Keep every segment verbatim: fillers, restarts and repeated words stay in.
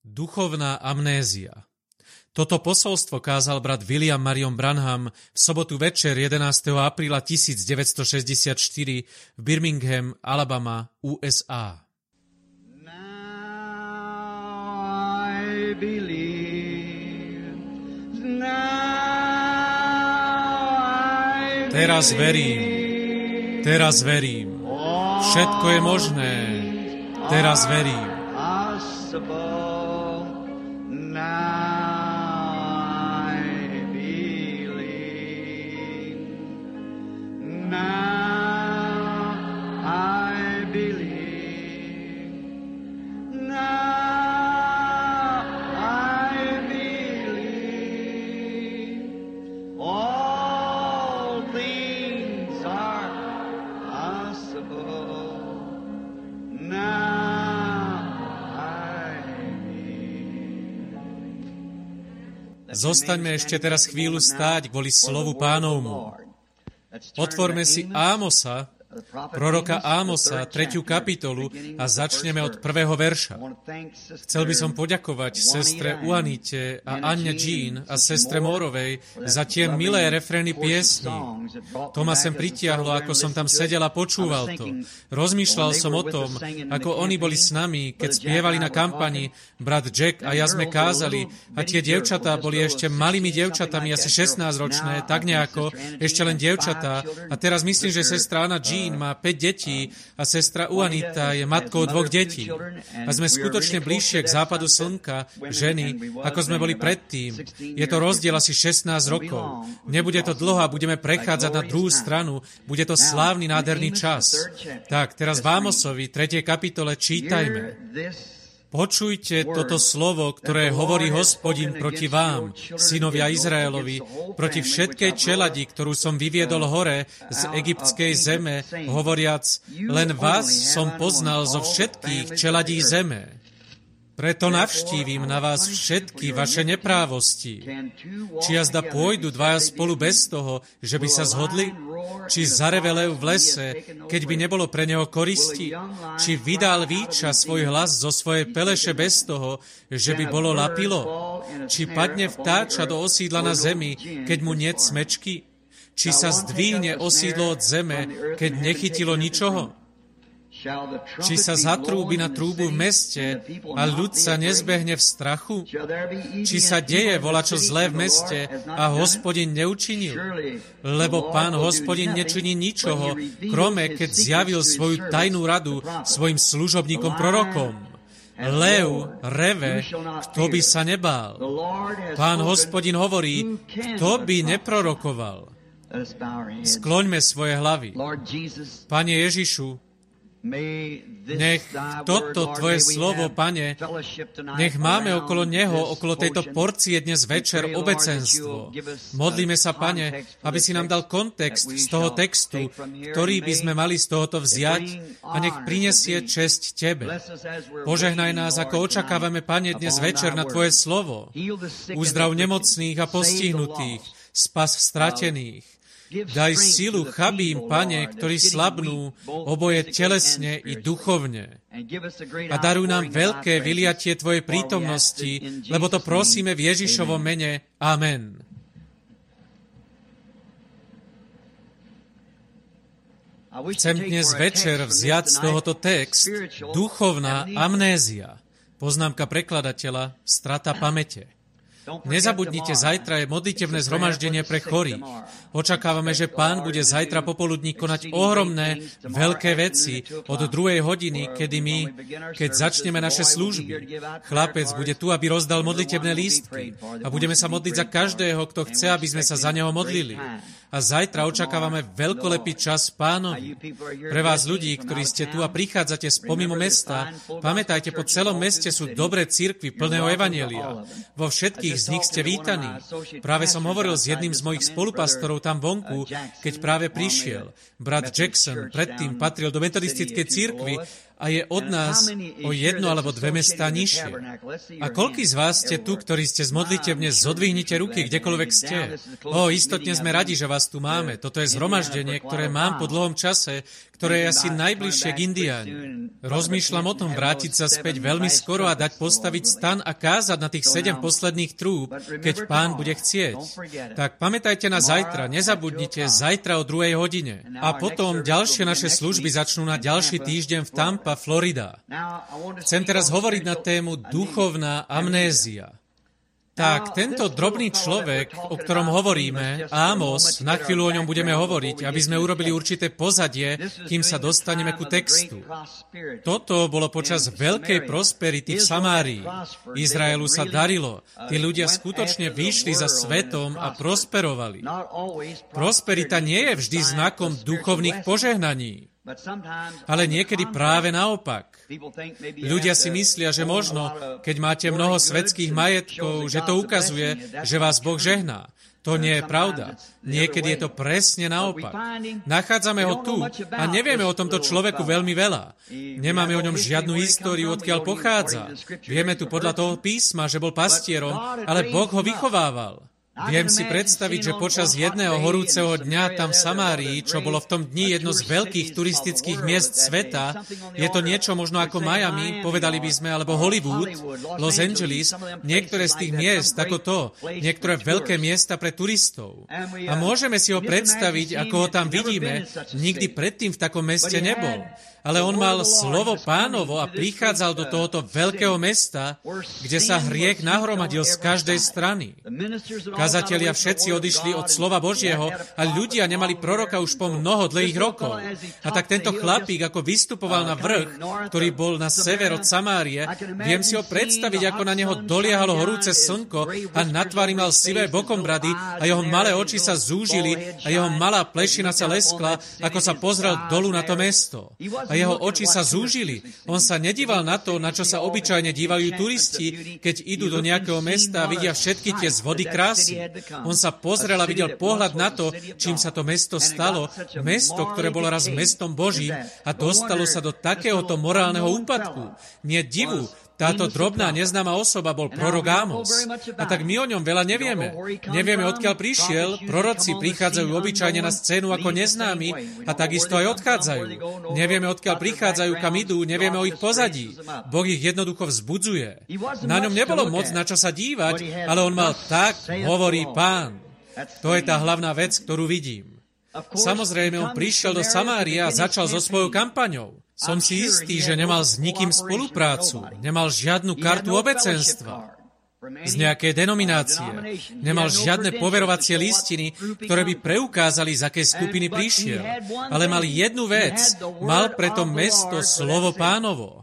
Duchovná amnézia. Toto posolstvo kázal brat William Marion Branham v sobotu večer jedenásteho apríla tisícdeväťstošesťdesiatštyri v Birmingham, Alabama, ú es á. Now I believe. Now I Teraz verím. Teraz verím. Všetko je možné. Teraz verím. Zostaňme ešte teraz chvíľu stáť kvôli slovu Pánovmu. Otvorme si Ámosa, proroka Ámosa, tretiu kapitolu a začneme od prvého verša. Chcel by som poďakovať sestre Uanite a Anne Jean a sestre Mórovej za tie milé refrény piesní. To ma sem pritiahlo, ako som tam sedel a počúval to. Rozmýšľal som o tom, ako oni boli s nami, keď spievali na kampani, brat Jack a ja sme kázali a tie dievčatá boli ešte malými dievčatami, asi šestnásťročné, tak nejako, ešte len dievčatá. A teraz myslím, že sestra Anna Jean má päť detí a sestra Uanita je matkou dvoch detí. A sme skutočne bližšie k západu slnka, ženy, ako sme boli predtým. Je to rozdiel asi šestnásť rokov. Nebude to dlho a budeme prechádzať na druhú stranu. Bude to slávny, nádherný čas. Tak, teraz v Ámosovi, tretej kapitole, čítajme. Počujte toto slovo, ktoré hovorí Hospodin proti vám, synovia Izraelovi, proti všetkej čeladi, ktorú som vyviedol hore z egyptskej zeme, hovoriac, len vás som poznal zo všetkých čeladí zeme. Preto navštívim na vás všetky vaše neprávosti. Či jazda pôjdu dvaja spolu bez toho, že by sa zhodli? Či zareve lev v lese, keď by nebolo pre neho koristi? Či vydal víča svoj hlas zo svojej peleše bez toho, že by bolo lapilo? Či padne vtáča do osídla na zemi, keď mu niet smečky? Či sa zdvihne osídlo od zeme, keď nechytilo ničoho? Či sa zatrúbi na trúbu v meste a ľud sa nezbehne v strachu? Či sa deje volačo zlé v meste a Hospodin neučinil? Lebo Pán Hospodin nečiní ničoho, krome keď zjavil svoju tajnú radu svojim služobníkom prorokom. Lev reve, kto by sa nebál? Pán Hospodin hovorí, kto by neprorokoval? Skloňme svoje hlavy. Pane Ježišu, nech toto Tvoje slovo, Pane, nech máme okolo neho, okolo tejto porcie dnes večer obecenstvo. Modlíme sa, Pane, aby si nám dal kontext z toho textu, ktorý by sme mali z tohoto vziať a nech prinesie česť Tebe. Požehnaj nás, ako očakávame, Pane, dnes večer na Tvoje slovo. Uzdrav nemocných a postihnutých, spas stratených. Daj silu chabým, Pane, ktorí slabnú, oboje telesne i duchovne. A daruj nám veľké vyliatie Tvojej prítomnosti, lebo to prosíme v Ježišovom mene. Amen. Chcem dnes večer vziať z tohoto text duchovná amnézia. Poznámka prekladateľa, strata pamäte. Nezabudnite, zajtra je modlitebné zhromaždenie pre chorých. Očakávame, že Pán bude zajtra popoludní konať ohromné, veľké veci od druhej hodiny, kedy my, keď začneme naše služby. Chlapec bude tu, aby rozdal modlitebné lístky a budeme sa modliť za každého, kto chce, aby sme sa za neho modlili. A zajtra očakávame veľkolepý čas Pánovi. Pre vás ľudí, ktorí ste tu a prichádzate z pomimo mesta, pamätajte, po celom meste sú dobré cirkvi plného evanjelia. Vo všetkých z nich ste vítaní. Práve som hovoril s jedným z mojich spolupastorov tam vonku, keď práve prišiel. Brat Jackson predtým patril do metodistickej cirkvi a je od nás o jedno alebo dve mestá nižšie. A koľký z vás ste tu, ktorí ste z modlitebne, zodvihnite ruky, kdekoľvek ste. O, istotne sme radi, že vás tu máme. Toto je zhromaždenie, ktoré mám po dlhom čase, ktoré je asi najbližšie k Indiáni. Rozmýšľam o tom vrátiť sa späť veľmi skoro a dať postaviť stan a kázať na tých sedem posledných trúb, keď Pán bude chcieť. Tak pamätajte na zajtra, nezabudnite, zajtra o druhej hodine. A potom ďalšie naše služby začnú na ďalší týždeň v Tampa, Florida. Chcem teraz hovoriť na tému duchovná amnézia. Tak, tento drobný človek, o ktorom hovoríme, Ámos, na chvíľu o ňom budeme hovoriť, aby sme urobili určité pozadie, kým sa dostaneme ku textu. Toto bolo počas veľkej prosperity v Samárii. Izraelu sa darilo. Tí ľudia skutočne vyšli za svetom a prosperovali. Prosperita nie je vždy znakom duchovných požehnaní. Ale niekedy práve naopak. Ľudia si myslia, že možno, keď máte mnoho svetských majetkov, že to ukazuje, že vás Boh žehná. To nie je pravda. Niekedy je to presne naopak. Nachádzame ho tu a nevieme o tomto človeku veľmi veľa. Nemáme o ňom žiadnu históriu, odkiaľ pochádza. Vieme tu podľa toho písma, že bol pastierom, ale Boh ho vychovával. Viem si predstaviť, že počas jedného horúceho dňa tam v Samárii, čo bolo v tom dni jedno z veľkých turistických miest sveta, je to niečo možno ako Miami, povedali by sme, alebo Hollywood, Los Angeles, niektoré z tých miest ako to, niektoré veľké miesta pre turistov. A môžeme si ho predstaviť, ako ho tam vidíme, nikdy predtým v takom meste nebol. Ale on mal slovo Pánovo a prichádzal do tohoto veľkého mesta, kde sa hriech nahromadil z každej strany. Kazatelia všetci odišli od slova Božieho a ľudia nemali proroka už po mnoho dlhých rokov. A tak tento chlapík, ako vystupoval na vrch, ktorý bol na sever od Samárie, viem si ho predstaviť, ako na neho doliehalo horúce slnko a na tvári mal sivé bokombrady a jeho malé oči sa zúžili a jeho malá plešina sa leskla, ako sa pozrel dolu na to mesto. A jeho oči sa zúžili. On sa nedíval na to, na čo sa obyčajne dívajú turisti, keď idú do nejakého mesta a vidia všetky tie zvody krásy. On sa pozrel a videl pohľad na to, čím sa to mesto stalo, mesto, ktoré bolo raz mestom Božím a dostalo sa do takéhoto morálneho úpadku. Nie divu, táto drobná neznáma osoba bol prorok Ámos. A tak my o ňom veľa nevieme. Nevieme, odkiaľ prišiel. Proroci prichádzajú obyčajne na scénu ako neznámi a takisto aj odchádzajú. Nevieme, odkiaľ prichádzajú, kam idú, nevieme o ich pozadí. Boh ich jednoducho vzbudzuje. Na ňom nebolo moc na čo sa dívať, ale on mal tak, hovorí Pán. To je tá hlavná vec, ktorú vidím. Samozrejme, on prišiel do Samárie a začal so svojou kampaňou. Som si istý, že nemal s nikým spoluprácu, nemal žiadnu kartu obecenstva z nejakej denominácie, nemal žiadne poverovacie listiny, ktoré by preukázali, z akej skupiny prišiel, ale mal jednu vec, mal pre to mesto slovo Pánovo.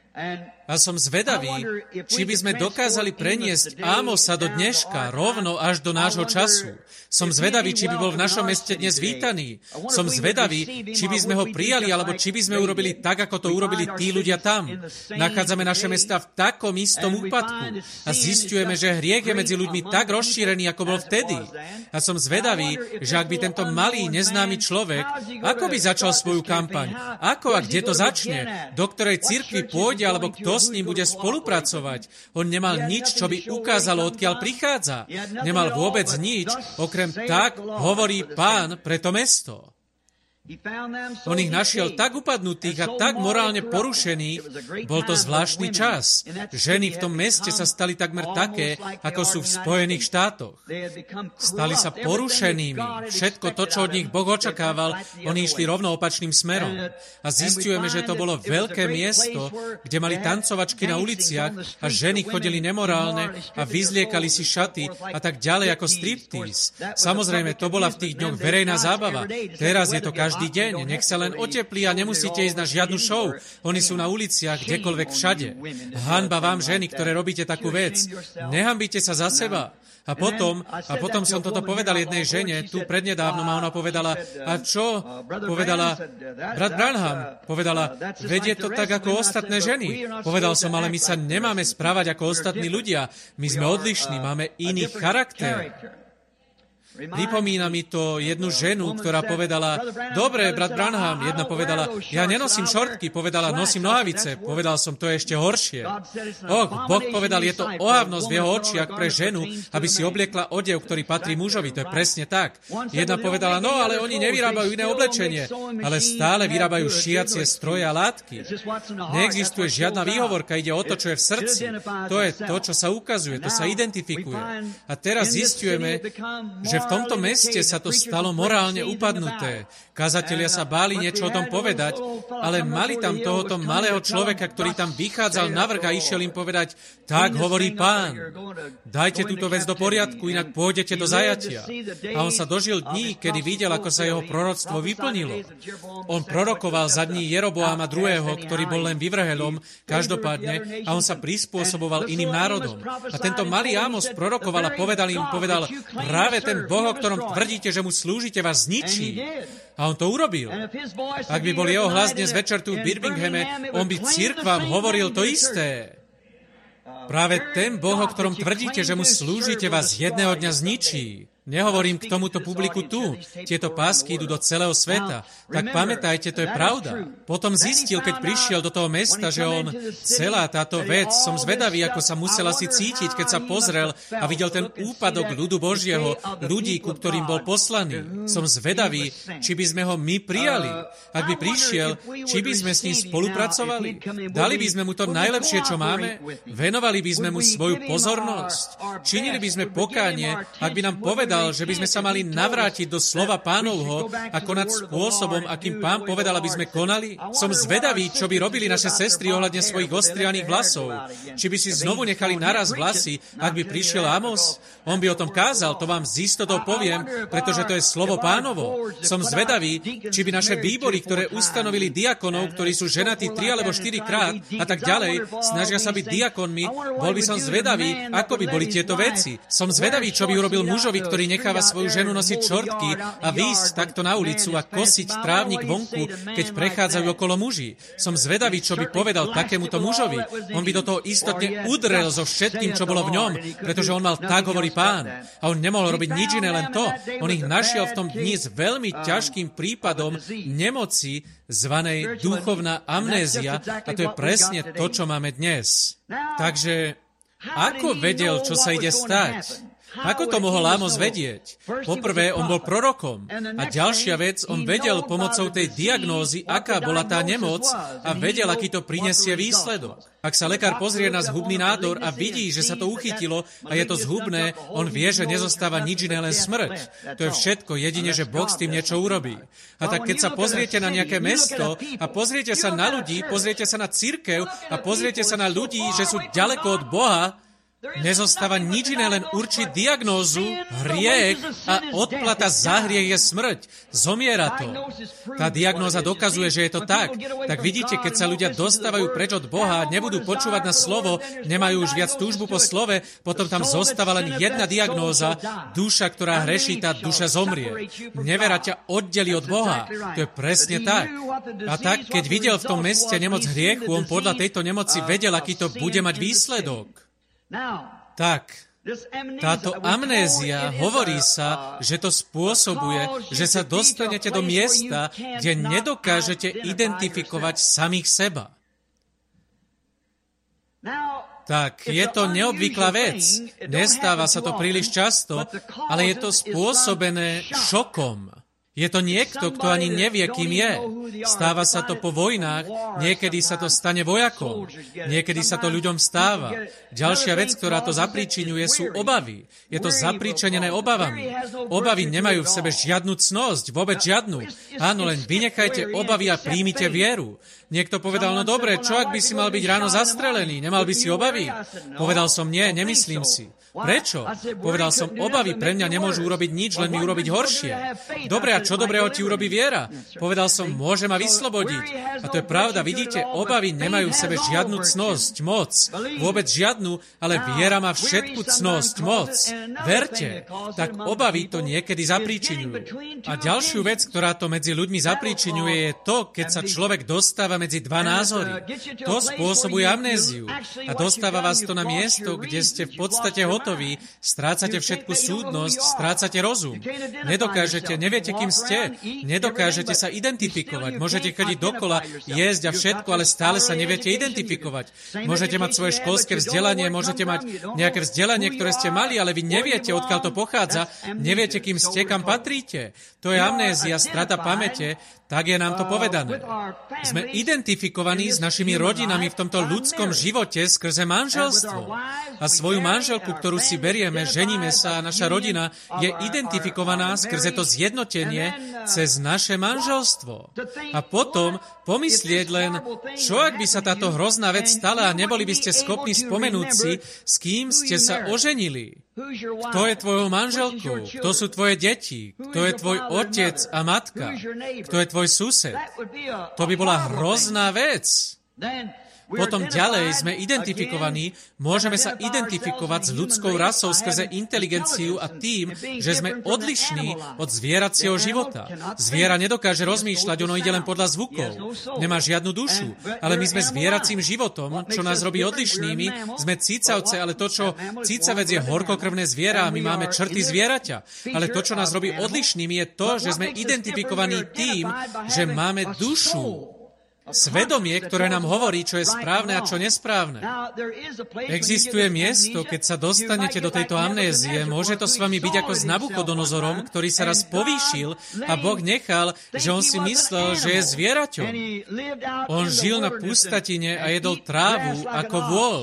A som zvedavý, či by sme dokázali preniesť Ámosa do dneška, rovno až do nášho času. Som zvedavý, či by bol v našom meste dnes vítaný. Som zvedavý, či by sme ho prijali, alebo či by sme urobili tak, ako to urobili tí ľudia tam. Nachádzame naše mesta v takom istom úpadku a zisťujeme, že hriech je medzi ľuďmi tak rozšírený, ako bol vtedy. A som zvedavý, že ak by tento malý, neznámy človek, ako by začal svoju kampaň? Ako a kde to začne? Do ktorej cirkvi pôjde, alebo kto s ním bude spolupracovať? On nemal nič, čo by ukázalo, odkiaľ prichádza. Nemal vôbec nič, okrem tak hovorí Pán pre to mesto. On ich našiel tak upadnutých a tak morálne porušených, bol to zvláštny čas. Ženy v tom meste sa stali takmer také, ako sú v Spojených štátoch. Stali sa porušenými. Všetko to, čo od nich Boh očakával, oni išli rovno opačným smerom. A zisťujeme, že to bolo veľké miesto, kde mali tancovačky na uliciach a ženy chodili nemorálne a vyzliekali si šaty a tak ďalej ako striptease. Samozrejme, to bola v tých dňoch verejná zábava. Teraz je to každý deň. Nech sa len oteplí a nemusíte ísť na žiadnu show. Oni sú na uliciach, kdekoľvek všade. Hanba vám, ženy, ktoré robíte takú vec. Nehambite sa za seba. A potom, a potom som toto povedal jednej žene, tu prednedávnom, a ona povedala, a čo? Povedala, brat Branham, povedala, vedie to tak ako ostatné ženy. Povedal som, ale my sa nemáme správať ako ostatní ľudia. My sme odlišní, máme iný charakter. Pripomína mi to jednu ženu, ktorá povedala, dobre, brat Branham, jedna povedala, ja nenosím šortky, povedala, nosím nohavice, povedal som, to je ešte horšie. Och, Boh povedal, je to ohavnosť v jeho očiach pre ženu, aby si obliekla odev, ktorý patrí mužovi, to je presne tak. Jedna povedala, no, ale oni nevyrábajú iné oblečenie, ale stále vyrábajú šiacie stroje a látky. Neexistuje žiadna výhovorka, ide o to, čo je v srdci. To je to, čo sa ukazuje, to sa identifikuje. A teraz zisťujeme, že v tomto meste sa to stalo morálne upadnuté. Kazatelia sa báli niečo o tom povedať, ale mali tam tohoto malého človeka, ktorý tam vychádzal navrch a išiel im povedať, tak hovorí Pán, dajte túto vec do poriadku, inak pôjdete do zajatia. A on sa dožil dní, kedy videl, ako sa jeho proroctvo vyplnilo. On prorokoval za dní Jeroboáma druhého., ktorý bol len vyvrhelom, každopádne, a on sa prispôsoboval iným národom. A tento malý Ámos prorokoval a povedal im, povedal, práve ten Boh, o ktorom tvrdíte, že mu slúžite, vás zničí. A on to urobil. Ak by bol jeho hlas dnes večer tu v Birminghame, on by cirkvám hovoril to isté. Práve ten Boh, o ktorom tvrdíte, že mu slúžite, vás jedného dňa zničí. Nehovorím k tomuto publiku tu. Tieto pásky idú do celého sveta. Tak pamätajte, to je pravda. Potom zistil, keď prišiel do toho mesta, že on, celá táto vec, som zvedavý, ako sa musel asi cítiť, keď sa pozrel a videl ten úpadok ľudu Božieho, ľudí, ku ktorým bol poslaný. Som zvedavý, či by sme ho my prijali. Ak by prišiel, či by sme s ním spolupracovali. Dali by sme mu to najlepšie, čo máme. Venovali by sme mu svoju pozornosť. Činili by sme pokánie, ak by nám povedal, že by sme sa mali navrátiť do slova Pánovho a konať spôsobom, akým Pán povedal, aby sme konali? Som zvedavý, čo by robili naše sestry ohľadne svojich ostrianých vlasov. Či by si znovu nechali naraz vlasy, ak by prišiel Amos? On by o tom kázal, to vám z istotou poviem, pretože to je slovo Pánovo. Som zvedavý, či by naše výbory, ktoré ustanovili diakonov, ktorí sú ženatí tri alebo štyri krát a tak ďalej, snažia sa byť diakonmi, bol by som zvedavý, ako by boli tieto veci. Som zvedavý, čo by urobil mužovi, ktorý necháva svoju ženu nosiť šortky a výjsť takto na ulicu a kosiť trávnik vonku, keď prechádzajú okolo muži. Som zvedavý, čo by povedal takémuto mužovi. On by do toho istotne udrel so všetkým, čo bolo v ňom, pretože on mal tak, hovorí Pán. A on nemohol robiť nič iné, len to. On ich našiel v tom dni s veľmi ťažkým prípadom nemoci, zvanej duchovná amnézia, a to je presne to, čo máme dnes. Takže, ako vedel, čo sa ide stať? Ako to mohol Ámos vedieť? Poprvé, on bol prorokom. A ďalšia vec, on vedel pomocou tej diagnózy, aká bola tá nemoc a vedel, aký to prinesie výsledok. Ak sa lekár pozrie na zhubný nádor a vidí, že sa to uchytilo a je to zhubné, on vie, že nezostáva nič iné, len smrť. To je všetko, jedine, že Boh s tým niečo urobí. A tak keď sa pozriete na nejaké mesto a pozriete sa na ľudí, pozriete sa na cirkev a pozriete sa na ľudí, že sú ďaleko od Boha, nezostáva nič iné, len určiť diagnózu, hriech a odplata za hriech je smrť. Zomiera to. Tá diagnóza dokazuje, že je to tak. Tak vidíte, keď sa ľudia dostávajú preč od Boha, nebudú počúvať na slovo, nemajú už viac túžbu po slove, potom tam zostáva len jedna diagnóza, duša, ktorá hreší, tá duša zomrie. Nevera ťa oddeli od Boha. To je presne tak. A tak, keď videl v tom meste nemoc hriechu, on podľa tejto nemoci vedel, aký to bude mať výsledok. Tak, táto amnézia, hovorí sa, že to spôsobuje, že sa dostanete do miesta, kde nedokážete identifikovať samých seba. Tak, je to neobvyklá vec. Nestáva sa to príliš často, ale je to spôsobené šokom. Je to niekto, kto ani nevie, kým je. Stáva sa to po vojnách, niekedy sa to stane vojakom, niekedy sa to ľuďom stáva. Ďalšia vec, ktorá to zapríčiňuje, sú obavy. Je to zapríčenené obavami. Obavy nemajú v sebe žiadnu cnosť, vôbec žiadnu. Áno, len vynechajte obavy a príjmite vieru. Niekto povedal, no dobre, čo ak by si mal byť ráno zastrelený? Nemal by si obavy? Povedal som, nie, nemyslím si. Prečo? Povedal som, obavy pre mňa nemôžu urobiť nič, len mi urobiť horšie. Dobre, a čo dobrého ti urobí viera? Povedal som, môže ma vyslobodiť. A to je pravda, vidíte, obavy nemajú v sebe žiadnu cnosť, moc. Vôbec žiadnu, ale viera má všetku cnosť, moc. Verte. Tak obavy to niekedy zapríčiňujú. A ďalšiu vec, ktorá to medzi ľuďmi zapríčiňuje, je to, keď sa človek dostáva medzi dva názory. To spôsobuje amnéziu a dostáva vás to na miesto, kde ste v podstate hotoví, strácate všetku súdnosť, strácate rozum. Nedokážete, neviete, kým ste, nedokážete sa identifikovať. Môžete chodiť dokola, jesť a všetko, ale stále sa neviete identifikovať. Môžete mať svoje školské vzdelanie, môžete mať nejaké vzdelanie, ktoré ste mali, ale vy neviete, odkiaľ to pochádza, neviete, kým ste, kam patríte. To je amnézia, strata pamäte, tak je nám to povedané. Sme identifikovaní s našimi rodinami v tomto ľudskom živote skrze manželstvo. A svoju manželku, ktorú si berieme, ženíme sa a naša rodina je identifikovaná skrze to zjednotenie cez naše manželstvo. A potom pomyslieť len, čo ak by sa táto hrozná vec stala a neboli by ste schopní spomenúť si, s kým ste sa oženili. Kto je tvojou manželkou? Kto sú tvoje deti? Kto je tvoj otec a matka? Kto je tvoj sused? To by bola hrozná vec. Potom ďalej sme identifikovaní, môžeme sa identifikovať s ľudskou rasou skrze inteligenciu a tým, že sme odlišní od zvieracieho života. Zviera nedokáže rozmýšľať, ono ide len podľa zvukov. Nemá žiadnu dušu, ale my sme zvieracím životom, čo nás robí odlišnými. Sme cicavce, ale to, čo cicavec je horkokrvné zviera a my máme črty zvieraťa. Ale to, čo nás robí odlišnými, je to, že sme identifikovaní tým, že máme dušu. Svedomie, ktoré nám hovorí, čo je správne a čo nesprávne. Existuje miesto, keď sa dostanete do tejto amnézie, môže to s vami byť ako s Nabuchodonozorom, ktorý sa raz povýšil a Boh nechal, že on si myslel, že je zvieraťom. On žil na pustatine a jedol trávu ako vôl.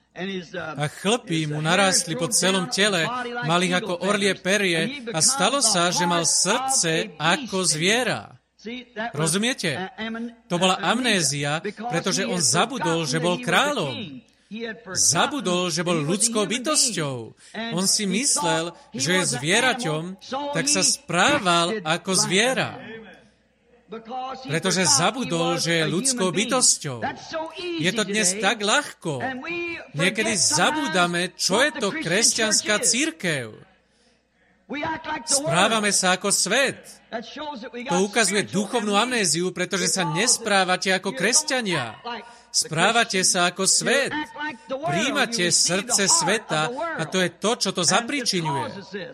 A chlpy mu narástli po celom tele, mal ich ako orlie perie a stalo sa, že mal srdce ako zviera. Rozumiete? To bola amnézia, pretože on zabudol, že bol kráľom. Zabudol, že bol ľudskou bytosťou. On si myslel, že je zvieraťom, tak sa správal ako zviera. Pretože zabudol, že je ľudskou bytosťou. Je to dnes tak ľahko. Niekedy zabúdame, čo je to kresťanská cirkev. Správame sa ako svet. To ukazuje duchovnú amnéziu, pretože sa nesprávate ako kresťania. Správate sa ako svet. Príjmate srdce sveta a to je to, čo to zapričiňuje.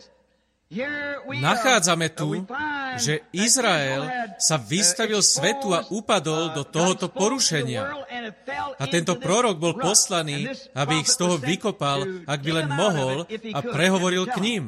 Nachádzame tu, že Izrael sa vystavil svetu a upadol do tohoto porušenia. A tento prorok bol poslaný, aby ich z toho vykopal, ak by len mohol, a prehovoril k ním.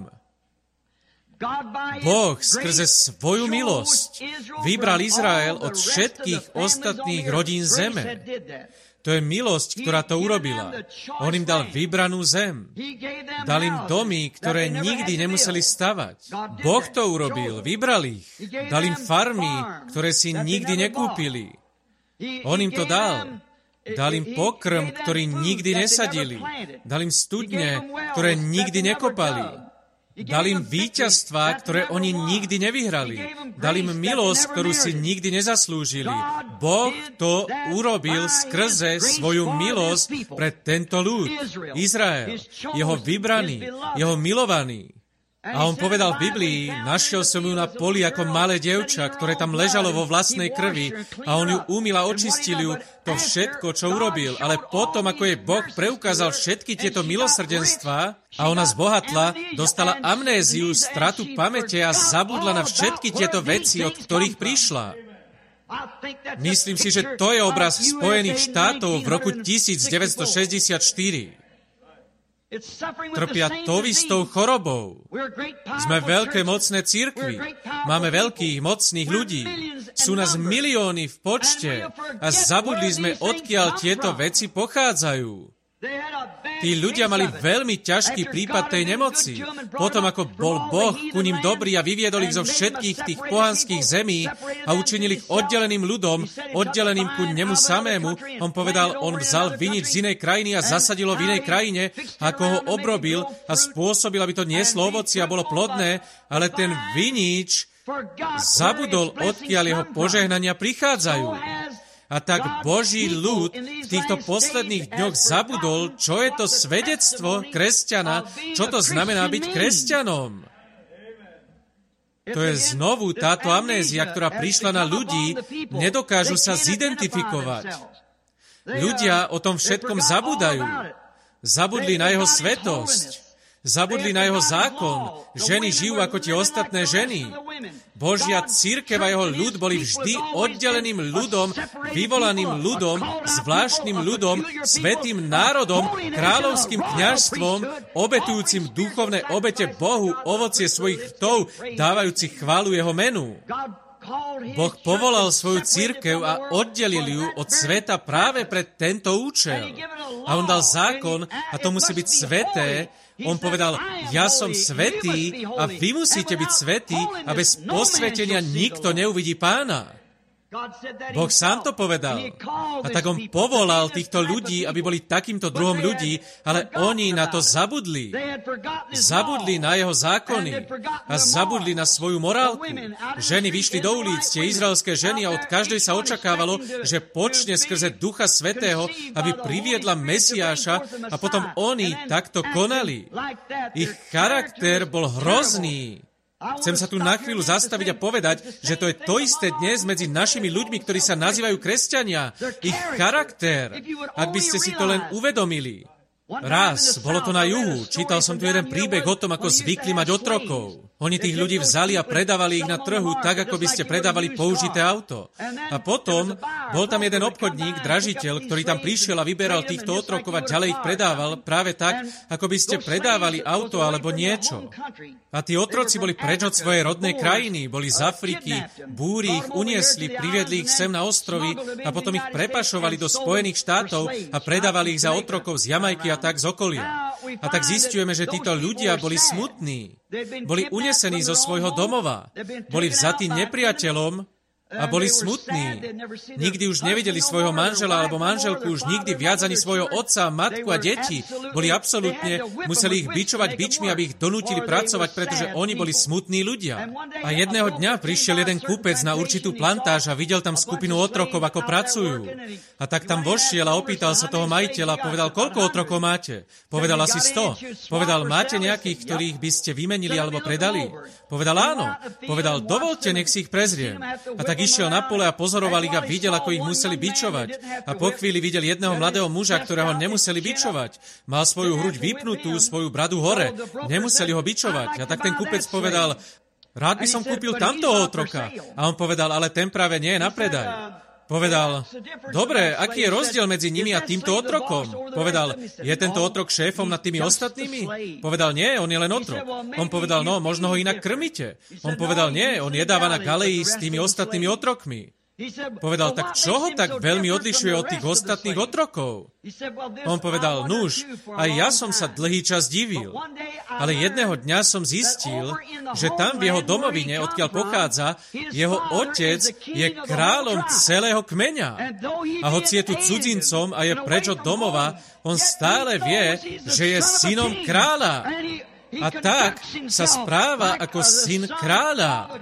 Boh skrze svoju milosť vybral Izrael od všetkých ostatných rodín zeme. To je milosť, ktorá to urobila. On im dal vybranú zem. Dal im domy, ktoré nikdy nemuseli stavať. Boh to urobil, vybral ich. Dal im farmy, ktoré si nikdy nekúpili. On im to dal. Dal im pokrm, ktorý nikdy nesadili. Dal im studne, ktoré nikdy nekopali. Dal im víťazstvá, ktoré oni nikdy nevyhrali. Dal im milosť, ktorú si nikdy nezaslúžili. Boh to urobil skrze svoju milosť pre tento ľud, Izrael, jeho vybraný, jeho milovaný. A on povedal v Biblii, našiel som ju na poli ako malé dievča, ktoré tam ležalo vo vlastnej krvi a on ju umyl a očistil ju, to všetko, čo urobil. Ale potom, ako jej Boh preukázal všetky tieto milosrdenstvá a ona zbohatla, dostala amnéziu, stratu pamäte a zabudla na všetky tieto veci, od ktorých prišla. Myslím si, že to je obraz Spojených štátov v roku devätnásťstošesťdesiatštyri. Trpia tou istou chorobou. Sme veľké, mocné cirkvi. Máme veľkých, mocných ľudí. Sú nás milióny v počte a zabudli sme, odkiaľ tieto veci pochádzajú. Tí ľudia mali veľmi ťažký prípad tej nemoci. Potom, ako bol Boh ku nim dobrý a vyviedol ich zo všetkých tých pohanských zemí a učinil ich oddeleným ľudom, oddeleným ku nemu samému, on povedal, on vzal vinič z inej krajiny a zasadil ho v inej krajine, ako ho obrobil a spôsobil, aby to nieslo ovoci a bolo plodné, ale ten vinič zabudol, odkiaľ jeho požehnania prichádzajú. A tak Boží ľud v týchto posledných dňoch zabudol, čo je to svedectvo, svedectvo kresťana, čo to znamená byť kresťanom. To je znovu táto amnézia, ktorá prišla na ľudí, nedokážu sa zidentifikovať. Ľudia o tom všetkom zabúdajú. Zabudli na jeho svetosť. Zabudli na jeho zákon. Ženy žijú ako tie ostatné ženy. Božia cirkev a jeho ľud boli vždy oddeleným ľudom, vyvolaným ľudom, zvláštnym ľudom, svätým národom, kráľovským kňazstvom, obetujúcim duchovné obete Bohu, ovocie svojich rtov, dávajúcich chválu jeho menu. Boh povolal svoju cirkev a oddelil ju od sveta práve pre tento účel. A on dal zákon, a to musí byť sveté. On povedal, ja som svätý a vy musíte byť svätí a bez posvetenia nikto neuvidí Pána. Boh sám to povedal. A tak on povolal týchto ľudí, aby boli takýmto druhom ľudí, ale oni na to zabudli. Zabudli na jeho zákony a zabudli na svoju morálku. Ženy vyšli do ulic, tie izraelské ženy, a od každej sa očakávalo, že počne skrze Ducha Svätého, aby priviedla Mesiáša, a potom oni takto konali. Ich charakter bol hrozný. Chcem sa tu na chvíľu zastaviť a povedať, že to je to isté dnes medzi našimi ľuďmi, ktorí sa nazývajú kresťania. Ich charakter, ak by ste si to len uvedomili. Raz, bolo to na juhu, čítal som tu jeden príbeh o tom, ako zvykli mať otrokov. Oni tých ľudí vzali a predávali ich na trhu tak, ako by ste predávali použité auto. A potom bol tam jeden obchodník, dražiteľ, ktorý tam prišiel a vyberal týchto otrokov a ďalej ich predával práve tak, ako by ste predávali auto alebo niečo. A tí otroci boli preč od svojej rodnej krajiny, boli z Afriky, búri ich uniesli, priviedli ich sem na ostrovy a potom ich prepašovali do Spojených štátov a predávali ich za otrokov z Jamajky a tak z okolia. A tak zisťujeme, že títo ľudia boli smutní. Boli unesení zo svojho domova. Boli vzatí nepriateľom a boli smutní. Nikdy už nevideli svojho manžela alebo manželku, už nikdy viac ani svojho otca, matku a deti. Boli absolútne, museli ich bičovať bičmi, aby ich donútili pracovať, pretože oni boli smutní ľudia. A jedného dňa prišiel jeden kúpec na určitú plantáž a videl tam skupinu otrokov, ako pracujú. A tak tam vošiel a opýtal sa toho majiteľa, povedal, koľko otrokov máte? Povedal asi sto. Povedal, máte nejakých, ktorých by ste vymenili alebo predali? Povedal, áno. Povedal, dovolte, nech si ich prezriem. A tak išiel na pole a pozoroval ich a videl, ako ich museli bičovať. A po chvíli videl jedného mladého muža, ktorého nemuseli bičovať. Mal svoju hruď vypnutú, svoju bradu hore. Nemuseli ho bičovať. A tak ten kupec povedal, rád by som kúpil tamtoho otroka. A on povedal, ale ten práve nie je na predaj. Povedal, dobre, aký je rozdiel medzi nimi a týmto otrokom? Povedal, je tento otrok šéfom nad tými ostatnými? Povedal, nie, on je len otrok. On povedal, no, možno ho inak krmíte. On povedal, nie, on jedáva na galeji s tými ostatnými otrokmi. Povedal, tak čo ho tak veľmi odlišuje od tých ostatných otrokov? On povedal, nuž, aj ja som sa dlhý čas divil, ale jedného dňa som zistil, že tam v jeho domovine, odkiaľ pochádza, jeho otec je kráľom celého kmeňa. A hoci je tu cudzincom a je preč od domova, on stále vie, že je synom kráľa. A tak sa správa ako syn kráľa.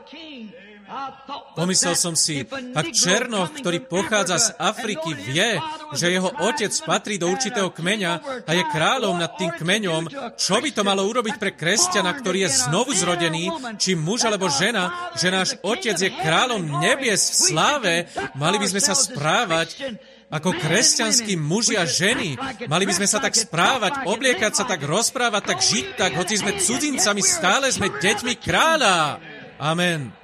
Pomyslel som si, ak Černoch, ktorý pochádza z Afriky, vie, že jeho otec patrí do určitého kmeňa a je kráľom nad tým kmeňom, čo by to malo urobiť pre kresťana, ktorý je znovu zrodený, či muž alebo žena, že náš otec je kráľom nebies v sláve, mali by sme sa správať ako kresťanskí muži a ženy. Mali by sme sa tak správať, obliekať sa tak, rozprávať tak, žiť tak, hoci sme cudzincami, stále sme deťmi kráľa. Amen.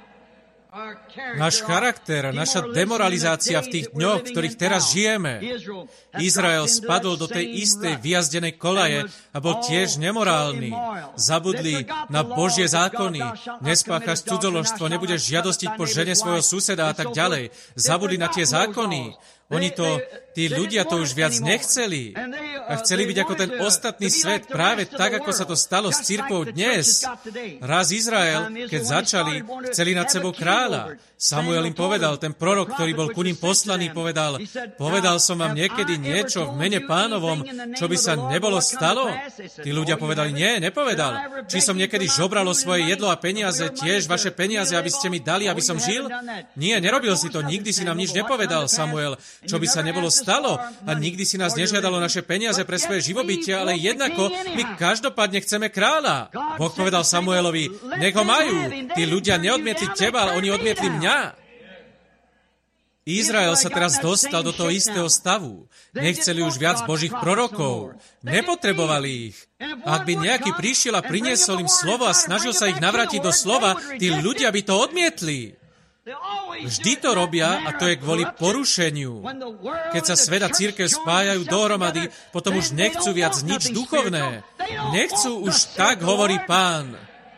Náš charakter, naša demoralizácia v tých dňoch, v ktorých teraz žijeme. Izrael spadol do tej istej vyjazdenej kolaje a bol tiež nemorálny. Zabudli na Božie zákony. Nespáchaš cudzoložstvo, nebudeš žiadostiť po žene svojho suseda a tak ďalej. Zabudli na tie zákony. Oni to, tí ľudia to už viac nechceli. A chceli byť ako ten ostatný svet, práve tak, ako sa to stalo s cirkvou dnes. Raz Izrael, keď začali, chceli nad sebou kráľa. Samuel im povedal, ten prorok, ktorý bol ku ním poslaný, povedal, povedal som vám niekedy niečo v mene Pánovom, čo by sa nebolo stalo? Tí ľudia povedali, nie, nepovedal. Či som niekedy žobral o svoje jedlo a peniaze, tiež vaše peniaze, aby ste mi dali, aby som žil? Nie, nerobil si to, nikdy si nám nič nepovedal, Samuel, čo by sa nebolo stalo. A nikdy si nás nežiadalo naše peniaze pre svoje živobytie, ale jednako my každopádne chceme kráľa. Boh povedal Samuelovi, nech ho majú. Tí ľudia neodmietli teba, ale oni odmietli mňa. Izrael sa teraz dostal do toho istého stavu. Nechceli už viac Božích prorokov. Nepotrebovali ich. Ak by nejaký prišiel a priniesol im slovo a snažil sa ich navrátiť do slova, tí ľudia by to odmietli. Vždy to robia a to je kvôli porušeniu. Keď sa svet a cirkev spájajú dohromady, potom už nechcú viac nič duchovné. Nechcú už tak, hovorí Pán.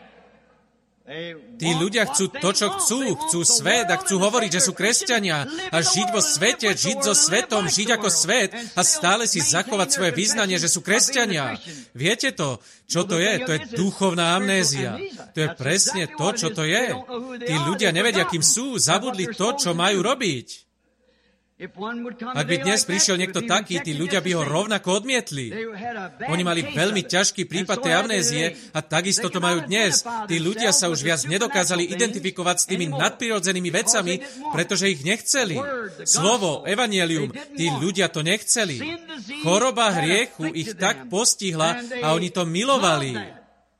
Tí ľudia chcú to, čo chcú. Chcú svet a chcú hovoriť, že sú kresťania a žiť vo svete, žiť so svetom, žiť ako svet a stále si zachovať svoje vyznanie, že sú kresťania. Viete to? Čo to je? To je duchovná amnézia. To je presne to, čo to je. Tí ľudia nevedia, kým sú, zabudli to, čo majú robiť. Ak by dnes prišiel niekto taký, tí ľudia by ho rovnako odmietli. Oni mali veľmi ťažký prípad tej amnézie a takisto to majú dnes. Tí ľudia sa už viac nedokázali identifikovať s tými nadprirodzenými vecami, pretože ich nechceli. Slovo, evanjelium, tí ľudia to nechceli. Choroba hriechu ich tak postihla a oni to milovali.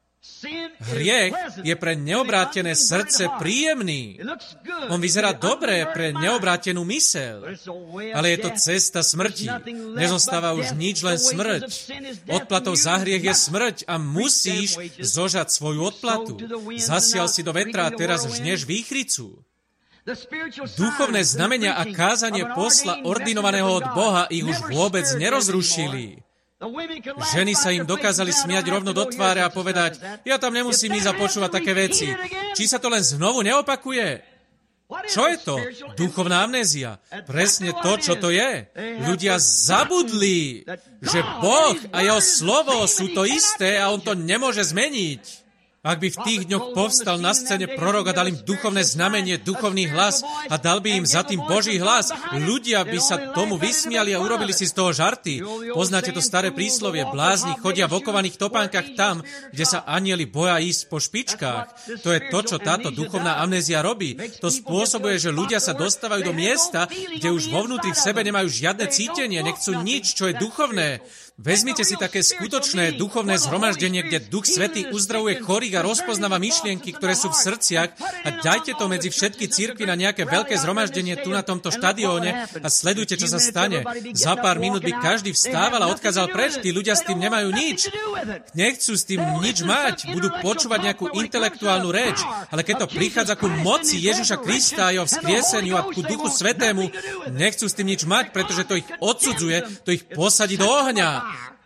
Hriech je pre neobrátené srdce príjemný. On vyzerá dobre pre neobrátenú myseľ, ale je to cesta smrti. Nezostáva už nič, len smrť. Odplatou za hriech je smrť a musíš zožať svoju odplatu. Zasial si do vetra a teraz žneš výchricu. Duchovné znamenia a kázanie posla ordinovaného od Boha ich už vôbec nerozrušili. Ženy sa im dokázali smiať rovno do tváre a povedať, ja tam nemusím ísť a počúvať také veci. Či sa to len znovu neopakuje? Čo je to? Duchovná amnézia. Presne to, čo to je. Ľudia zabudli, že Boh a jeho slovo sú to isté a on to nemôže zmeniť. Ak by v tých dňoch povstal na scéne prorok a dal im duchovné znamenie, duchovný hlas a dal by im za tým Boží hlas, ľudia by sa tomu vysmiali a urobili si z toho žarty. Poznáte to staré príslovie, blázni chodia v okovaných topánkach tam, kde sa anjeli boja ísť po špičkách. To je to, čo táto duchovná amnézia robí. To spôsobuje, že ľudia sa dostávajú do miesta, kde už vo vnútri v sebe nemajú žiadne cítenie, nechcú nič, čo je duchovné. Vezmite si také skutočné duchovné zhromaždenie, kde Duch Svätý uzdravuje chorých a rozpoznáva myšlienky, ktoré sú v srdciach a dajte to medzi všetky cirkvi na nejaké veľké zhromaždenie tu na tomto štadióne a sledujte, čo sa stane. Za pár minút by každý vstával a odkázal preč, tí ľudia s tým nemajú nič. Nechcú s tým nič mať, budú počúvať nejakú intelektuálnu reč, ale keď to prichádza ku moci Ježiša Krista a jeho vzkrieseniu a ku Duchu Svätému, nechcú s tým nič mať, pretože to ich odsudzuje, to ich posadí do ohňa.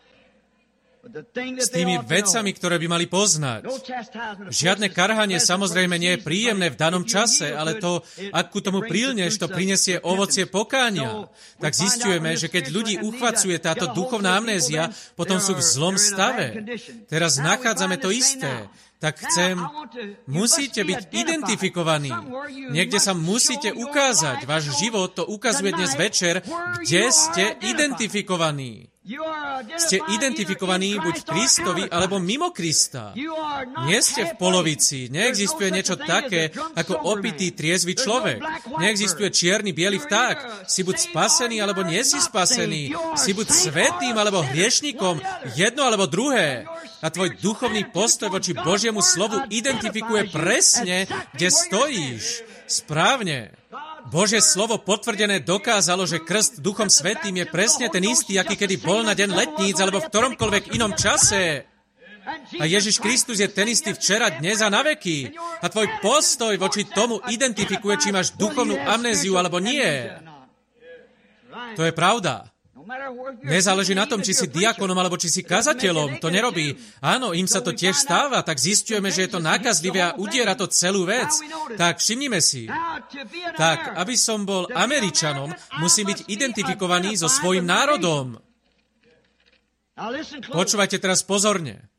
S tými vecami, ktoré by mali poznať. Žiadne karhanie samozrejme nie je príjemné v danom čase, ale to, ak ku tomu prilneš, to prinesie ovocie pokánia. Tak zisťujeme, že keď ľudí uchvacuje táto duchovná amnézia, potom sú v zlom stave. Teraz nachádzame to isté. Tak chcem, musíte byť identifikovaní. Niekde sa musíte ukázať. Váš život to ukazuje dnes večer, kde ste identifikovaní. Ste identifikovaní buď v Kristovi, alebo mimo Krista. Nie ste v polovici. Neexistuje niečo také, ako opitý, triezvy človek. Neexistuje čierny, biely vták. Si buď spasený, alebo nie si spasený. Si buď svätým, alebo hriešnikom. Jedno, alebo druhé. A tvoj duchovný postoj voči Božiemu slovu identifikuje presne, kde stojíš. Správne. Božie slovo potvrdené dokázalo, že krst Duchom Svätým je presne ten istý, aký kedy bol na deň letníc alebo v ktoromkoľvek inom čase. A Ježiš Kristus je ten istý včera, dnes a na veky. A tvoj postoj voči tomu identifikuje, či máš duchovnú amnéziu alebo nie. To je pravda. Nezáleží na tom, či si diakonom alebo či si kazateľom. To nerobí. Áno, im sa to tiež stáva, tak zisťujeme, že je to nákazlivé a udiera to celú vec. Tak všimnime si. Tak, aby som bol Američanom, musím byť identifikovaný so svojím národom. Počúvajte teraz pozorne.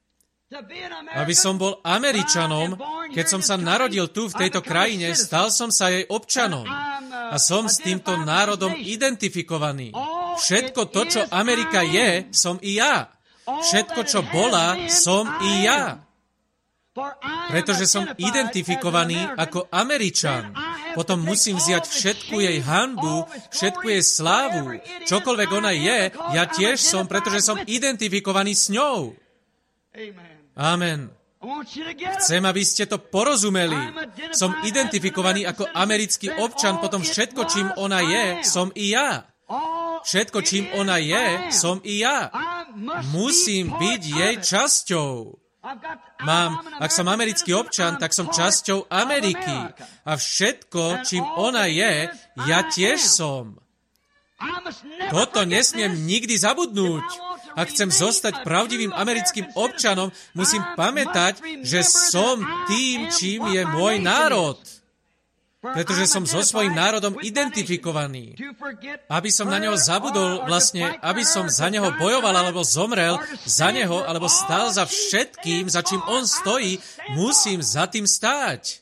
Aby som bol Američanom, keď som sa narodil tu v tejto krajine, stal som sa jej občanom a som s týmto národom identifikovaný. Všetko to, čo Amerika je, som i ja. Všetko, čo bola, som i ja. Pretože som identifikovaný ako Američan. Potom musím vziať všetku jej hanbu, všetku jej slávu. Čokoľvek ona je, ja tiež som, pretože som identifikovaný s ňou. Amen. Chcem, aby ste to porozumeli. Som identifikovaný ako americký občan, potom všetko, čím ona je, som i ja. Všetko, čím ona je, som i ja. Musím byť jej časťou. Mám, ak som americký občan, tak som časťou Ameriky. A všetko, čím ona je, ja tiež som. Toto nesmiem nikdy zabudnúť. Ak chcem zostať pravdivým americkým občanom, musím pamätať, že som tým, čím je môj národ. Pretože som so svojím národom identifikovaný. Aby som na neho zabudol, vlastne, aby som za neho bojoval alebo zomrel, za neho alebo stál za všetkým, za čím on stojí, musím za tým stáť.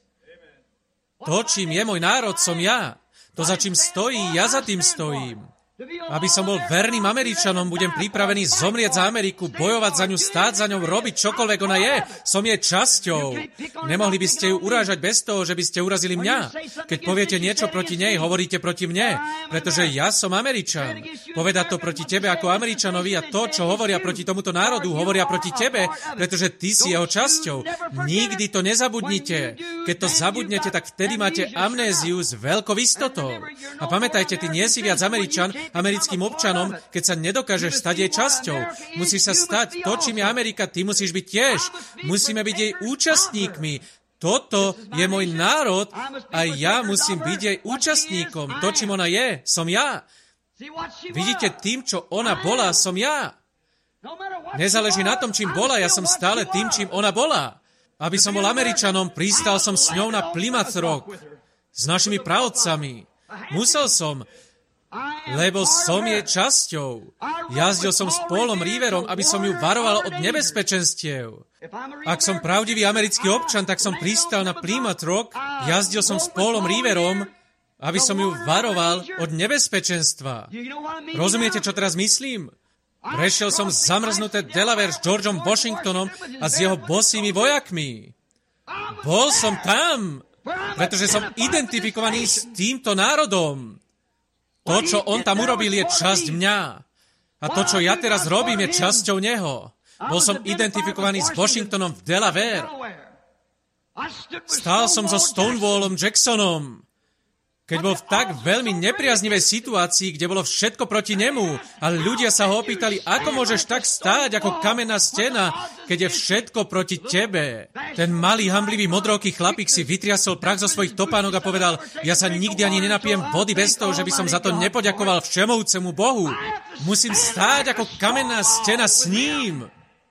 To, čím je môj národ, som ja. To, za čím stojí, ja za tým stojím. Aby som bol verným Američanom, budem pripravený zomrieť za Ameriku, bojovať za ňu, stáť za ňou, robiť čokoľvek ona je. Som jej časťou. Nemohli by ste ju urážať bez toho, že by ste urazili mňa. Keď poviete niečo proti nej, hovoríte proti mne, pretože ja som Američan. Povedať to proti tebe ako Američanovi a to, čo hovoria proti tomuto národu, hovoria proti tebe, pretože ty si jeho časťou. Nikdy to nezabudnite. Keď to zabudnete, tak vtedy máte amnéziu s veľkou istotou. A pamätajte, ty nie si viac Američan, americkým občanom, keď sa nedokážeš stať jej časťou. Musíš sa stať to, čím je Amerika, ty musíš byť tiež. Musíme byť jej účastníkmi. Toto je môj národ a ja musím byť jej účastníkom. To, čím ona je, som ja. Vidíte, tým, čo ona bola, som ja. Nezáleží na tom, čím bola, ja som stále tým, čím ona bola. Aby som bol Američanom, pristal som s ňou na Plymouth Rock. S našimi pravodcami. Musel som, lebo som jej časťou. Jazdil som s Paulom Riverom, aby som ju varoval od nebezpečenstiev. Ak som pravdivý americký občan, tak som pristal na Plymouth Rock, jazdil som s Paulom Riverom, aby som ju varoval od nebezpečenstva. Rozumiete, čo teraz myslím? Prešiel som zamrznuté Delaware s Georgeom Washingtonom a s jeho bosými vojakmi. Bol som tam, pretože som identifikovaný s týmto národom. To, čo on tam urobil, je časť mňa. A to, čo ja teraz robím, je časťou neho. Bol som identifikovaný s Washingtonom v Delaware. Stál som so Stonewallom Jacksonom, keď bol v tak veľmi nepriaznivej situácii, kde bolo všetko proti nemu. A ľudia sa ho opýtali, ako môžeš tak stáť ako kamenná stena, keď je všetko proti tebe. Ten malý, hamblivý, modrooký chlapík si vytriasol prach zo svojich topánok a povedal, ja sa nikdy ani nenapijem vody bez toho, že by som za to nepoďakoval všemovúcemu Bohu. Musím stáť ako kamenná stena s ním.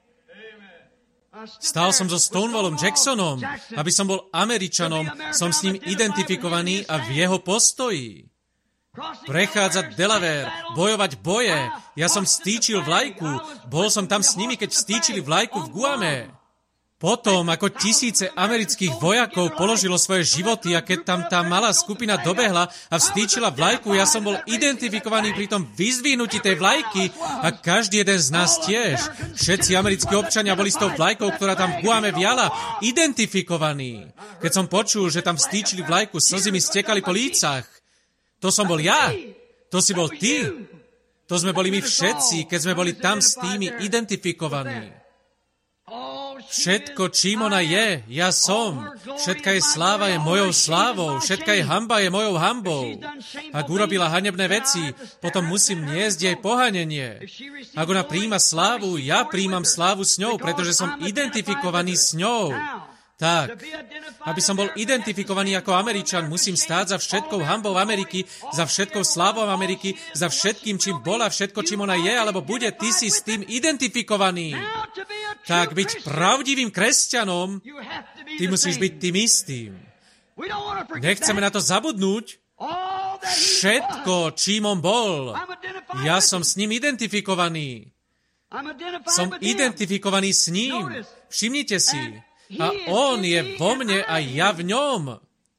Stál som so Stonewallom Jacksonom, aby som bol Američanom, som s ním identifikovaný a v jeho postoji. Prechádzať Delaware, bojovať boje. Ja som stýčil vlajku, bol som tam s nimi, keď stýčili vlajku v Guame. Potom, ako tisíce amerických vojakov položilo svoje životy a keď tam tá malá skupina dobehla a vstýčila vlajku, ja som bol identifikovaný pri tom vyzdvihnutí tej vlajky a každý jeden z nás tiež. Všetci americkí občania boli s tou vlajkou, ktorá tam v Guame viala, identifikovaní. Keď som počul, že tam vstýčili vlajku, slzy mi stekali po lícach. To som bol ja. To si bol ty. To sme boli my všetci, keď sme boli tam s tými identifikovaní. Všetko, čím ona je, ja som. Všetka jej sláva je mojou slávou. Všetka jej hanba je mojou hanbou. Ak urobila hanebné veci, potom musím niesť jej pohanenie. Ak ona prijíma slávu, ja prijímam slávu s ňou, pretože som identifikovaný s ňou. Tak, aby som bol identifikovaný ako Američan, musím stáť za všetkou hanbou Ameriky, za všetkou slávou Ameriky, za všetkým, čím bola, všetko, čím ona je, alebo bude, ty si s tým identifikovaný. Tak byť pravdivým kresťanom, ty musíš byť tým istým. Nechceme na to zabudnúť. Všetko, čím on bol, ja som s ním identifikovaný. Som identifikovaný s ním. Všimnite si. A on je vo mne a ja v ňom.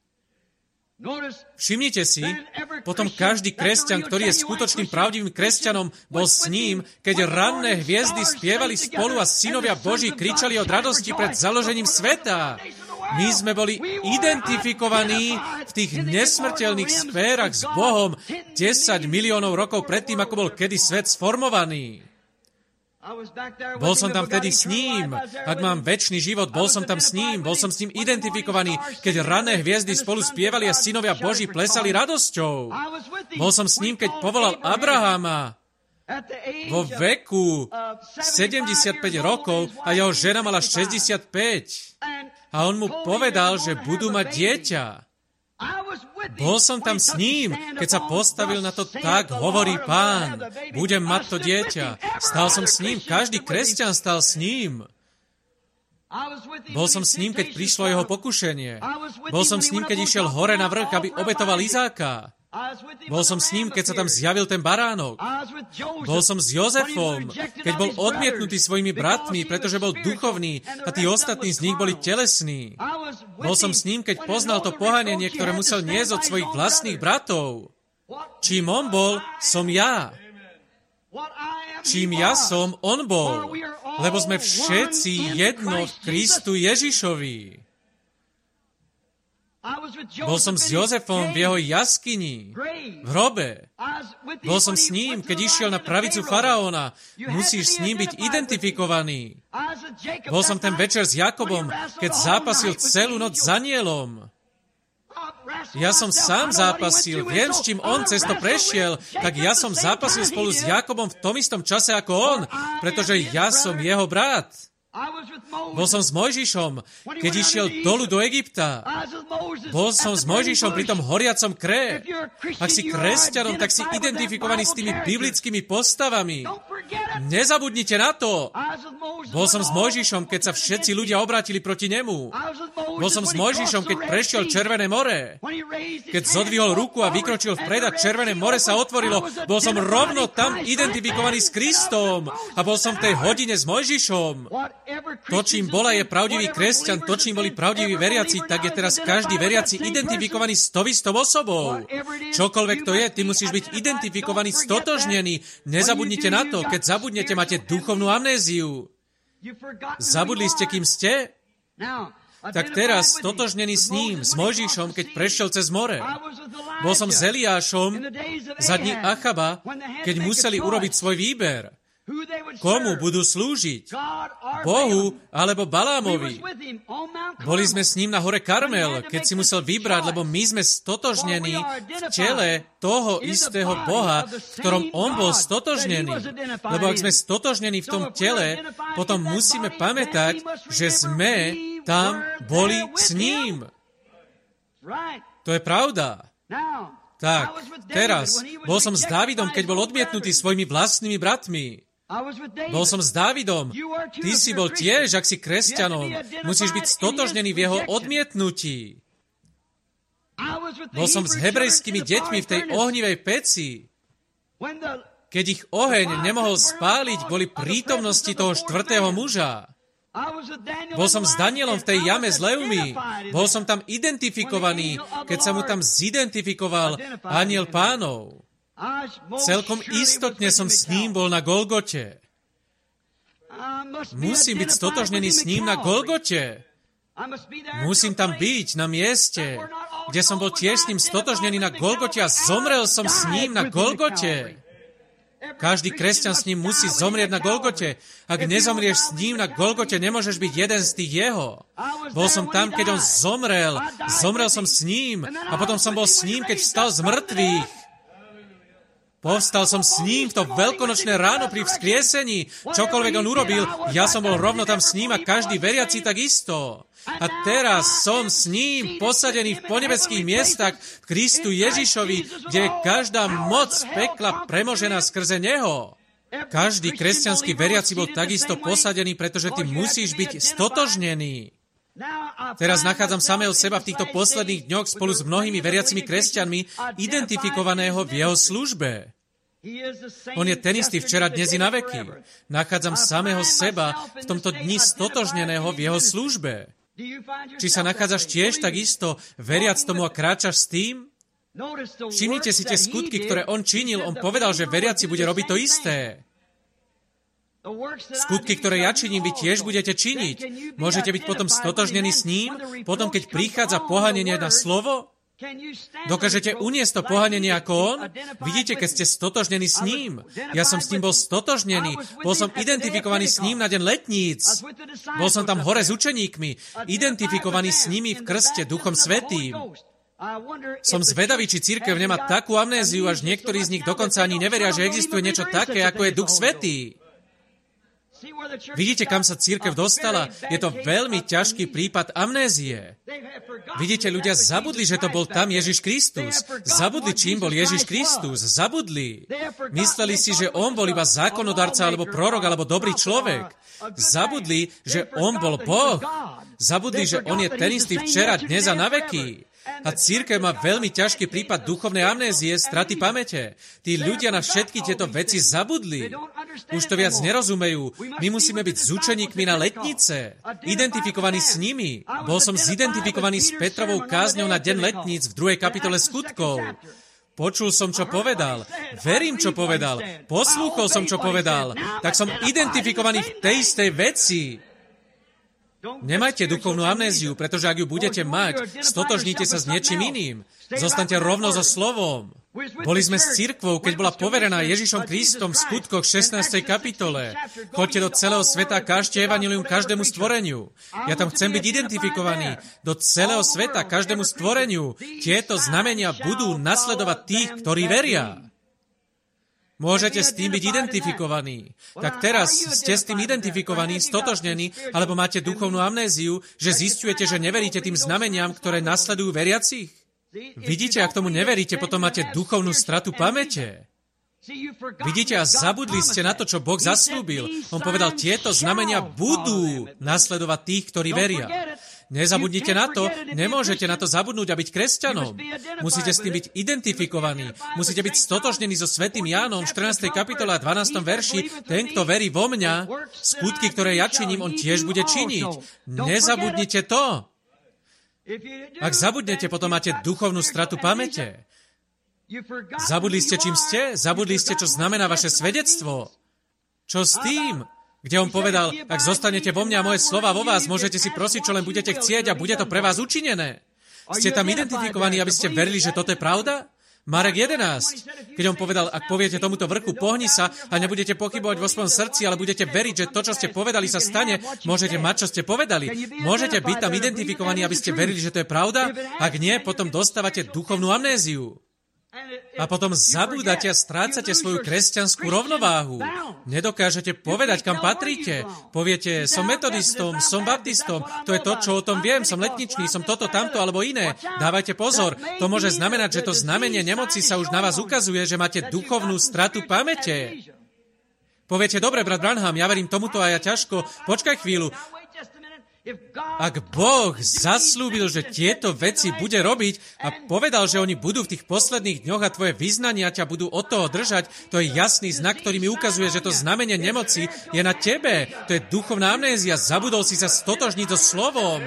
Všimnite si, potom každý kresťan, ktorý je skutočným pravdivým kresťanom, bol s ním, keď ranné hviezdy spievali spolu a synovia Boží kričali od radosti pred založením sveta. My sme boli identifikovaní v tých nesmrteľných sférach s Bohom desať miliónov rokov predtým, ako bol kedy svet sformovaný. Bol som tam vtedy s ním. Ak mám večný život, bol som tam s ním. Bol som s ním identifikovaný, keď ranné hviezdy spolu spievali a synovia Boží plesali radosťou. Bol som s ním, keď povolal Abrahama vo veku sedemdesiatpäť rokov a jeho žena mala šesťdesiatpäť. A on mu povedal, že budú mať dieťa. Bol som tam s ním, keď sa postavil na to, tak hovorí Pán, budem mať to dieťa. Stal som s ním, každý kresťan stal s ním. Bol som s ním, keď prišlo jeho pokušenie. Bol som s ním, keď išiel hore na vrch, aby obetoval Izáka. Bol som s ním, keď sa tam zjavil ten baránok. Bol som s Jozefom, keď bol odmietnutý svojimi bratmi, pretože bol duchovný a tí ostatní z nich boli telesní. Bol som s ním, keď poznal to pohanenie, ktoré musel niesť od svojich vlastných bratov. Čím on bol, som ja. Čím ja som, on bol. Lebo sme všetci jedno v Kristu Ježišovi. Bol som s Jozefom v jeho jaskyni, v hrobe. Bol som s ním, keď išiel na pravicu faraóna. Musíš s ním byť identifikovaný. Bol som ten večer s Jakobom, keď zápasil celú noc s anielom. Ja som sám zápasil, viem, s čím on cesto prešiel, tak ja som zápasil spolu s Jakobom v tom istom čase ako on, pretože ja som jeho brat. Bol som s Mojžišom, keď išiel dolu do Egypta. Bol som s Mojžišom pri tom horiacom kré. Ak si kresťanom, tak si identifikovaný s tými biblickými postavami. Nezabudnite na to. Bol som s Mojžišom, keď sa všetci ľudia obrátili proti nemu. Bol som s Mojžišom, keď prešiel Červené more. Keď zodvihol ruku a vykročil vpred a Červené more sa otvorilo, bol som rovno tam identifikovaný s Kristom. A bol som v tej hodine s Mojžišom. To, čím bola je pravdivý kresťan, to, čím boli pravdiví veriaci, tak je teraz každý veriaci identifikovaný s tou istou osobou. Čokoľvek to je, ty musíš byť identifikovaný, stotožnený. Nezabudnite na to, keď zabudnete, máte duchovnú amnéziu. Zabudli ste, kým ste? Tak teraz, stotožnený s ním, s Mojžišom, keď prešiel cez more. Bol som s Eliášom za dní Achaba, keď museli urobiť svoj výber. Komu budú slúžiť? Bohu alebo Balámovi? Boli sme s ním na hore Karmel, keď si musel vybrať, lebo my sme stotožnení v tele toho istého Boha, v ktorom on bol stotožnený. Lebo ak sme stotožnení v tom tele, potom musíme pamätať, že sme tam boli s ním. To je pravda. Tak, teraz, bol som s Dávidom, keď bol odmietnutý svojimi vlastnými bratmi. Bol som s Dávidom. Ty si bol tiež, ak si kresťanom. Musíš byť stotožnený v jeho odmietnutí. Bol som s hebrejskými deťmi v tej ohnivej peci. Keď ich oheň nemohol spáliť kvôli prítomnosti toho štvrtého muža. Bol som s Danielom v tej jame z levmi. Bol som tam identifikovaný, keď sa mu tam zidentifikoval anjel Pánov. Celkom istotne som s ním bol na Golgote. Musím byť stotožnený s ním na Golgote. Musím tam byť na mieste, kde som bol tiež s ním stotožnený na Golgote a zomrel som s ním na Golgote. Každý kresťan s ním musí zomrieť na Golgote. Ak nezomrieš s ním na Golgote, nemôžeš byť jeden z tých jeho. Bol som tam, keď on zomrel. Zomrel som s ním a potom som bol s ním, keď vstal z mŕtvych. Povstal som s ním v to veľkonočné ráno pri vzkriesení. Čokoľvek on urobil, ja som bol rovno tam s ním a každý veriaci takisto. A teraz som s ním posadený v ponebeských miestach v Kristu Ježišovi, kde je každá moc pekla premožená skrze neho. Každý kresťanský veriaci bol takisto posadený, pretože ty musíš byť stotožnený. Teraz nachádzam samého seba v týchto posledných dňoch spolu s mnohými veriacimi kresťanmi identifikovaného v jeho službe. On je ten istý včera, dnes i na veky. Nachádzam samého seba v tomto dni stotožneného v jeho službe. Či sa nachádzaš tiež tak isto, veriac tomu a kráčaš s tým? Všimnite si tie skutky, ktoré on činil. On povedal, že veriaci bude robiť to isté. Skutky, ktoré ja činím, vy tiež budete činiť. Môžete byť potom stotožnení s ním, potom keď prichádza pohanenie na slovo? Dokážete uniesť to pohanenie ako on? Vidíte, keď ste stotožnení s ním. Ja som s ním bol stotožnený. Bol som identifikovaný s ním na deň letníc. Bol som tam hore s učeníkmi. Identifikovaný s nimi v krste Duchom Svätým. Som zvedavý, či cirkev nemá takú amnéziu, až niektorí z nich dokonca ani neveria, že existuje niečo také, ako je Duch Svätý. Vidíte, kam sa cirkev dostala? Je to veľmi ťažký prípad amnézie. Vidíte, ľudia zabudli, že to bol tam Ježiš Kristus. Zabudli, čím bol Ježiš Kristus. Zabudli. Mysleli si, že on bol iba zákonodarca, alebo prorok, alebo dobrý človek. Zabudli, že on bol Boh. Zabudli, že on je ten istý včera, dnes a na veky. A cirkev má veľmi ťažký prípad duchovnej amnézie, straty pamäte. Tí ľudia na všetky tieto veci zabudli. Už to viac nerozumejú. My musíme byť s učeníkmi na letnice, identifikovaní s nimi. Bol som zidentifikovaný s Petrovou kázňou na deň letníc v druhej kapitole Skutkov. Počul som, čo povedal. Verím, čo povedal. Poslúchol som, čo povedal. Tak som identifikovaný v tej istej veci. Nemajte duchovnú amnéziu, pretože ak ju budete mať, stotožnite sa s niečím iným. Zostaňte rovno so slovom. Boli sme s cirkvou, keď bola poverená Ježišom Kristom v Skutkoch šestnástej kapitole. Choďte do celého sveta a kážte evanjelium každému stvoreniu. Ja tam chcem byť identifikovaný. Do celého sveta, každému stvoreniu. Tieto znamenia budú nasledovať tých, ktorí veria. Môžete s tým byť identifikovaní. Tak teraz ste s tým identifikovaní, stotožnení, alebo máte duchovnú amnéziu, že zisťujete, že neveríte tým znameniam, ktoré nasledujú veriacich? Vidíte, ak tomu neveríte, potom máte duchovnú stratu pamäte. Vidíte, a zabudli ste na to, čo Boh zaslúbil. On povedal, tieto znamenia budú nasledovať tých, ktorí veria. Nezabudnite na to, nemôžete na to zabudnúť a byť kresťanom. Musíte s tým byť identifikovaní. Musíte byť stotožnení so svätým Jánom v štrnástej kapitole a dvanástom verši. Ten, kto verí vo mňa, skutky, ktoré ja činím, on tiež bude činiť. Nezabudnite to. Ak zabudnete, potom máte duchovnú stratu pamäte. Zabudli ste, čím ste? Zabudli ste, čo znamená vaše svedectvo? Čo s tým? Kde on povedal, ak zostanete vo mňa a moje slova vo vás, môžete si prosiť, čo len budete chcieť a bude to pre vás učinené. Ste tam identifikovaní, aby ste verili, že toto je pravda? Marek jedenásť. Keď on povedal, ak poviete tomuto vrchu, pohni sa a nebudete pochybovať vo svojom srdci, ale budete veriť, že to, čo ste povedali, sa stane, môžete mať, čo ste povedali. Môžete byť tam identifikovaní, aby ste verili, že to je pravda? Ak nie, potom dostávate duchovnú amnéziu. A potom zabúdate a strácate svoju kresťanskú rovnováhu. Nedokážete povedať, kam patríte. Poviete, som metodistom, som baptistom, to je to, čo o tom viem, som letničný, som toto, tamto alebo iné. Dávajte pozor, to môže znamenať, že to znamenie nemoci sa už na vás ukazuje, že máte duchovnú stratu pamäte. Poviete, dobre, brat Branham, ja verím tomuto a ja ťažko. Počkaj chvíľu. Ak Boh zaslúbil, že tieto veci bude robiť a povedal, že oni budú v tých posledných dňoch a tvoje vyznania ťa budú od toho držať, to je jasný znak, ktorý mi ukazuje, že to znamenie nemoci je na tebe. To je duchovná amnézia. Zabudol si sa stotožniť so slovom.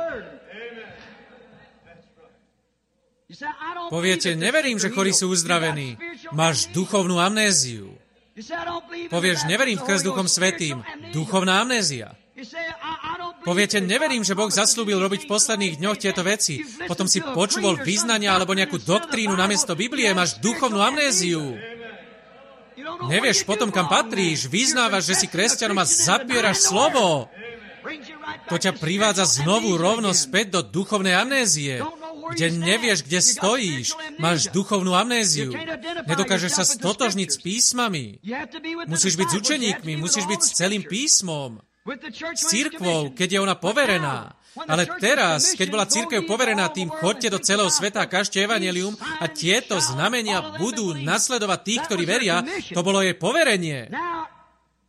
Poviete, neverím, že chorí sú uzdravení. Máš duchovnú amnéziu. Povieš, neverím v krst Duchom Svätým. Duchovná amnézia. Poviete, neverím, že Boh zaslúbil robiť v posledných dňoch tieto veci. Potom si počúval vyznania alebo nejakú doktrínu namiesto Biblie, máš duchovnú amnéziu. Nevieš potom, kam patríš, vyznávaš, že si kresťanom a zapieraš slovo. To ťa privádza znovu rovno späť do duchovnej amnézie, kde nevieš, kde stojíš. Máš duchovnú amnéziu. Nedokážeš sa stotožniť s písmami. Musíš byť s učeníkmi, musíš byť s celým písmom. S cirkvou, keď je ona poverená. Ale teraz, keď bola cirkev poverená tým, choďte do celého sveta a kážte evanjelium a tieto znamenia budú nasledovať tých, ktorí veria, to bolo jej poverenie.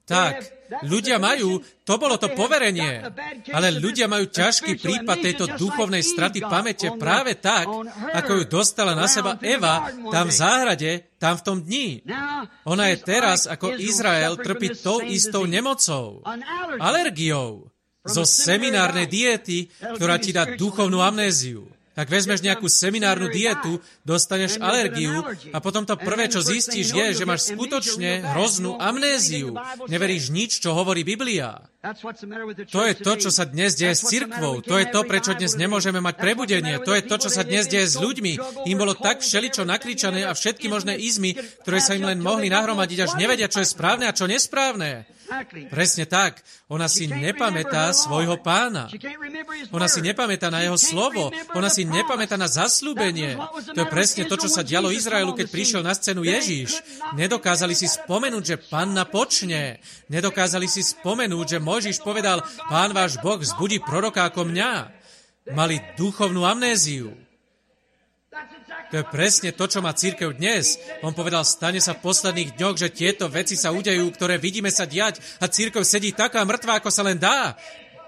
Tak, ľudia majú, to bolo to poverenie, ale ľudia majú ťažký prípad tejto duchovnej straty pamäte práve tak, ako ju dostala na seba Eva tam v záhrade, tam v tom dni. Ona je teraz, ako Izrael, trpí tou istou nemocou, alergiou, zo seminárnej diety, ktorá ti dá duchovnú amnéziu. Tak vezmeš nejakú seminárnu dietu, dostaneš alergiu a potom to prvé, čo zistíš, je, že máš skutočne hroznú amnéziu. Neveríš nič, čo hovorí Biblia. To je to, čo sa dnes deje s cirkvou. To je to, prečo dnes nemôžeme mať prebudenie. To je to, čo sa dnes deje s ľuďmi. Im bolo tak všeličo nakričané a všetky možné izmy, ktoré sa im len mohli nahromadiť, až nevedia, čo je správne a čo nesprávne. Presne tak. Ona si nepamätá svojho pána. Ona si nepamätá na jeho slovo. Ona si nepamätá na zasľúbenie. To je presne to, čo sa dialo Izraelu, keď prišiel na scénu Ježiš. Nedokázali si spomenúť, že panna počne. Nedokázali si spomenúť, že Mojžiš povedal, Pán váš Boh vzbudí proroka ako mňa. Mali duchovnú amnéziu. To je presne to, čo má cirkev dnes. On povedal, stane sa v posledných dňoch, že tieto veci sa udejú, ktoré vidíme sa diať a cirkev sedí taká mŕtva, ako sa len dá.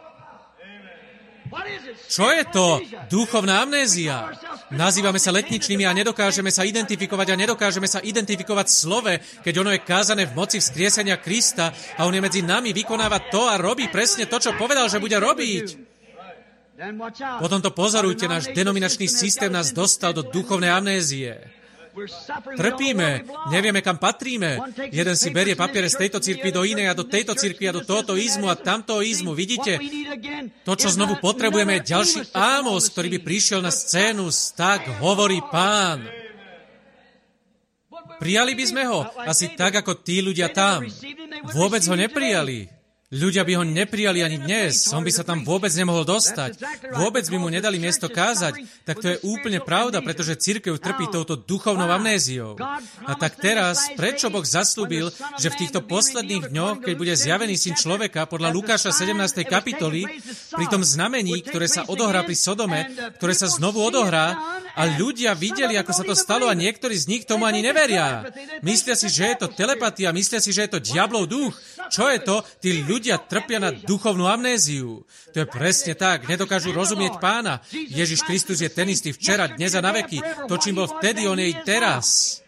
Čo je to? Duchovná amnézia. Nazývame sa letničnými a nedokážeme sa identifikovať a nedokážeme sa identifikovať v slove, keď ono je kázané v moci vzkriesenia Krista a on je medzi nami, vykonáva to a robí presne to, čo povedal, že bude robiť. Potom to pozorujte, náš denominačný systém nás dostal do duchovnej amnézie. Trpíme, nevieme, kam patríme. Jeden si berie papiere z tejto cirkvi do inej a do tejto cirkvi a do tohoto izmu a tamtoho izmu. Vidíte? To, čo znovu potrebujeme, je ďalší Ámos, ktorý by prišiel na scénu. Tak hovorí Pán. Prijali by sme ho? Asi tak, ako tí ľudia tam. Vôbec ho neprijali. Ľudia by ho neprijali ani dnes, on by sa tam vôbec nemohol dostať. Vôbec by mu nedali miesto kázať. Tak to je úplne pravda, pretože cirkev trpí touto duchovnou amnéziou. A tak teraz, prečo Boh zasľúbil, že v týchto posledných dňoch, keď bude zjavený syn človeka podľa Lukáša sedemnástej kapitoly, pri tom znamení, ktoré sa odohrá pri Sodome, ktoré sa znovu odohrá, a ľudia videli, ako sa to stalo a niektorí z nich tomu ani neveria. Myslia si, že je to telepatia, myslia si, že je to diablov duch. Čo je to? Tí ľudia trpia na duchovnú amnéziu. To je presne tak. Nedokážu rozumieť Pána. Ježiš Kristus je ten istý včera, dnes a naveky. To, čím bol vtedy, on je i teraz.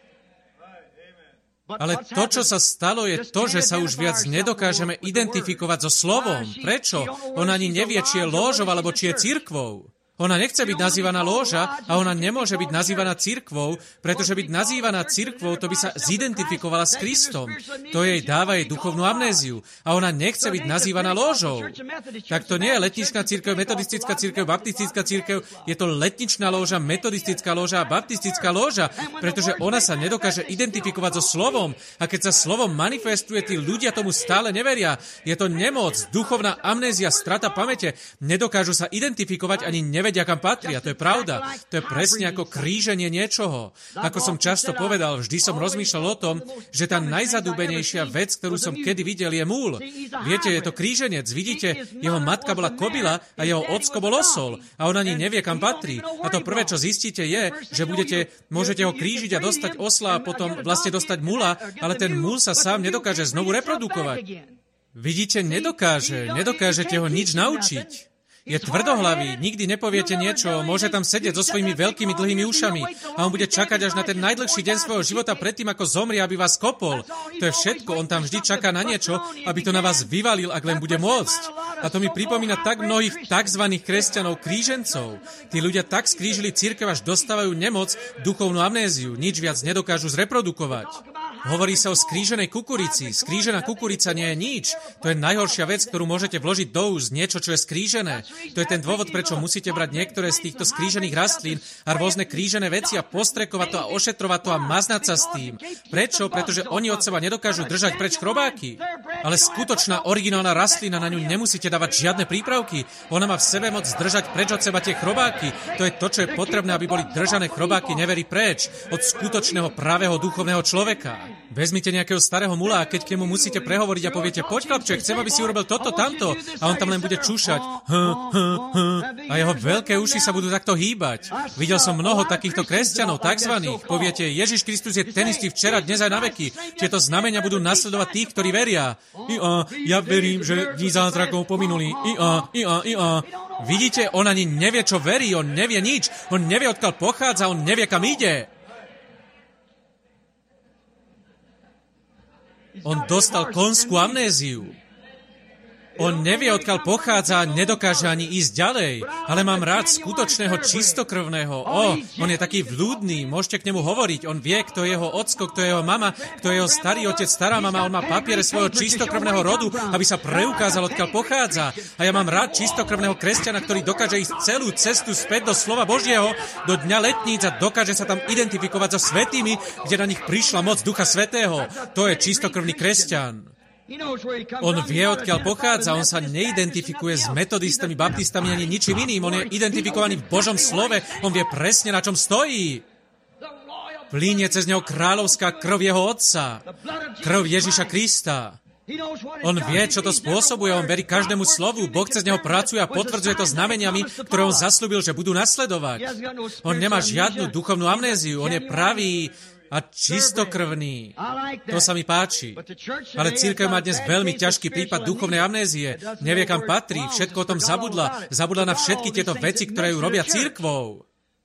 Ale to, čo sa stalo, je to, že sa už viac nedokážeme identifikovať so slovom. Prečo? On ani nevie, či je lóžou, alebo či je cirkvou. Ona nechce byť nazývaná lóža a ona nemôže byť nazývaná cirkvou, pretože byť nazývaná cirkvou, to by sa zidentifikovala s Kristom. To jej dáva jej duchovnú amnéziu. A ona nechce byť nazývaná lóžou. Tak to nie je letničná cirkev, metodistická cirkev, baptistická cirkev, je to letničná lóža, metodistická lóža a baptistická lóža, pretože ona sa nedokáže identifikovať so slovom. A keď sa slovom manifestuje, tí ľudia tomu stále neveria. Je to nemoc, duchovná amnézia, strata pamäte. Nedokážu sa identifikovať ani nevedia, vedia, kam patria. To je pravda. To je presne ako kríženie niečoho. Ako som často povedal, vždy som rozmýšľal o tom, že tá najzadúbenejšia vec, ktorú som kedy videl, je múl. Viete, je to kríženec. Vidíte, jeho matka bola kobila a jeho ocko bol osol. A on ani nevie, kam patrí. A to prvé, čo zistíte, je, že budete, môžete ho krížiť a dostať osla a potom vlastne dostať mula, ale ten múl sa sám nedokáže znovu reprodukovať. Vidíte, nedokáže. Nedokážete ho nič naučiť. Je tvrdohlavý, nikdy nepoviete niečo, môže tam sedieť so svojimi veľkými dlhými ušami a on bude čakať až na ten najdlhší deň svojho života predtým, ako zomrie, aby vás kopol. To je všetko, on tam vždy čaká na niečo, aby to na vás vyvalil, ak len bude môcť. A to mi pripomína tak mnohých tzv. Kresťanov, krížencov. Tí ľudia tak skrížili cirkev, až dostávajú nemoc, duchovnú amnéziu, nič viac nedokážu zreprodukovať. Hovorí sa o skríženej kukurici. Skrížená kukurica nie je nič. To je najhoršia vec, ktorú môžete vložiť do úst, niečo, čo je skrížené. To je ten dôvod, prečo musíte brať niektoré z týchto skrížených rastlín a rôzne krížené veci a postrekovať to a ošetrovať to a maznať sa s tým. Prečo? Pretože oni od seba nedokážu držať preč chrobáky. Ale skutočná originálna rastlina, na ňu nemusíte dávať žiadne prípravky. Ona má v sebe moc držať preč od seba tie chrobáky. To je to, čo je potrebné, aby boli držané chrobáky neverí preč od skutočného pravého duchovného človeka. Vezmite nejakého starého mula a keď k nemu musíte prehovoriť a poviete, poď chlapček, chcem, aby si urobil toto, tamto. A on tam len bude čúšať. Hm, hm, hm. A jeho veľké uši sa budú takto hýbať. Videl som mnoho takýchto kresťanov, takzvaných. Poviete, Ježiš Kristus je ten istý včera, dnes aj na veky. Tieto znamenia budú nasledovať tých, ktorí veria. I-a, ja verím, že dní zázrakov pominuli. I-a, i-a, i-a. Vidíte, on ani nevie, čo verí, on nevie nič. On nevie, odkiaľ pochádza, on nevie, kam ide. On dostal konskú amnéziu. On nevie, odkiaľ pochádza, nedokáže ani ísť ďalej, ale mám rád skutočného čistokrvného. O, on je taký vľúdny, môžete k nemu hovoriť. On vie, kto je jeho ocko, kto je jeho mama, kto je jeho starý otec, stará mama. On má papiere svojho čistokrvného rodu, aby sa preukázal, odkiaľ pochádza. A ja mám rád čistokrvného kresťana, ktorý dokáže ísť celú cestu späť do slova Božieho, do dňa letníc a dokáže sa tam identifikovať so svätými, kde na nich prišla moc Ducha Svätého. To je čistokrvný kresťan. On vie, odkiaľ pochádza, on sa neidentifikuje s metodistami, baptistami ani ničím iným. On je identifikovaný v Božom slove, on vie presne, na čom stojí. Plynie cez neho kráľovská krv jeho otca, krv Ježiša Krista. On vie, čo to spôsobuje, on verí každému slovu, Boh cez neho pracuje a potvrdzuje to znameniami, ktoré on zasľúbil, že budú nasledovať. On nemá žiadnu duchovnú amnéziu, on je pravý a čistokrvný. To sa mi páči. Ale cirkev má dnes veľmi ťažký prípad duchovnej amnézie. Nevie, kam patrí, všetko o tom zabudla. Zabudla na všetky tieto veci, ktoré ju robia cirkvou.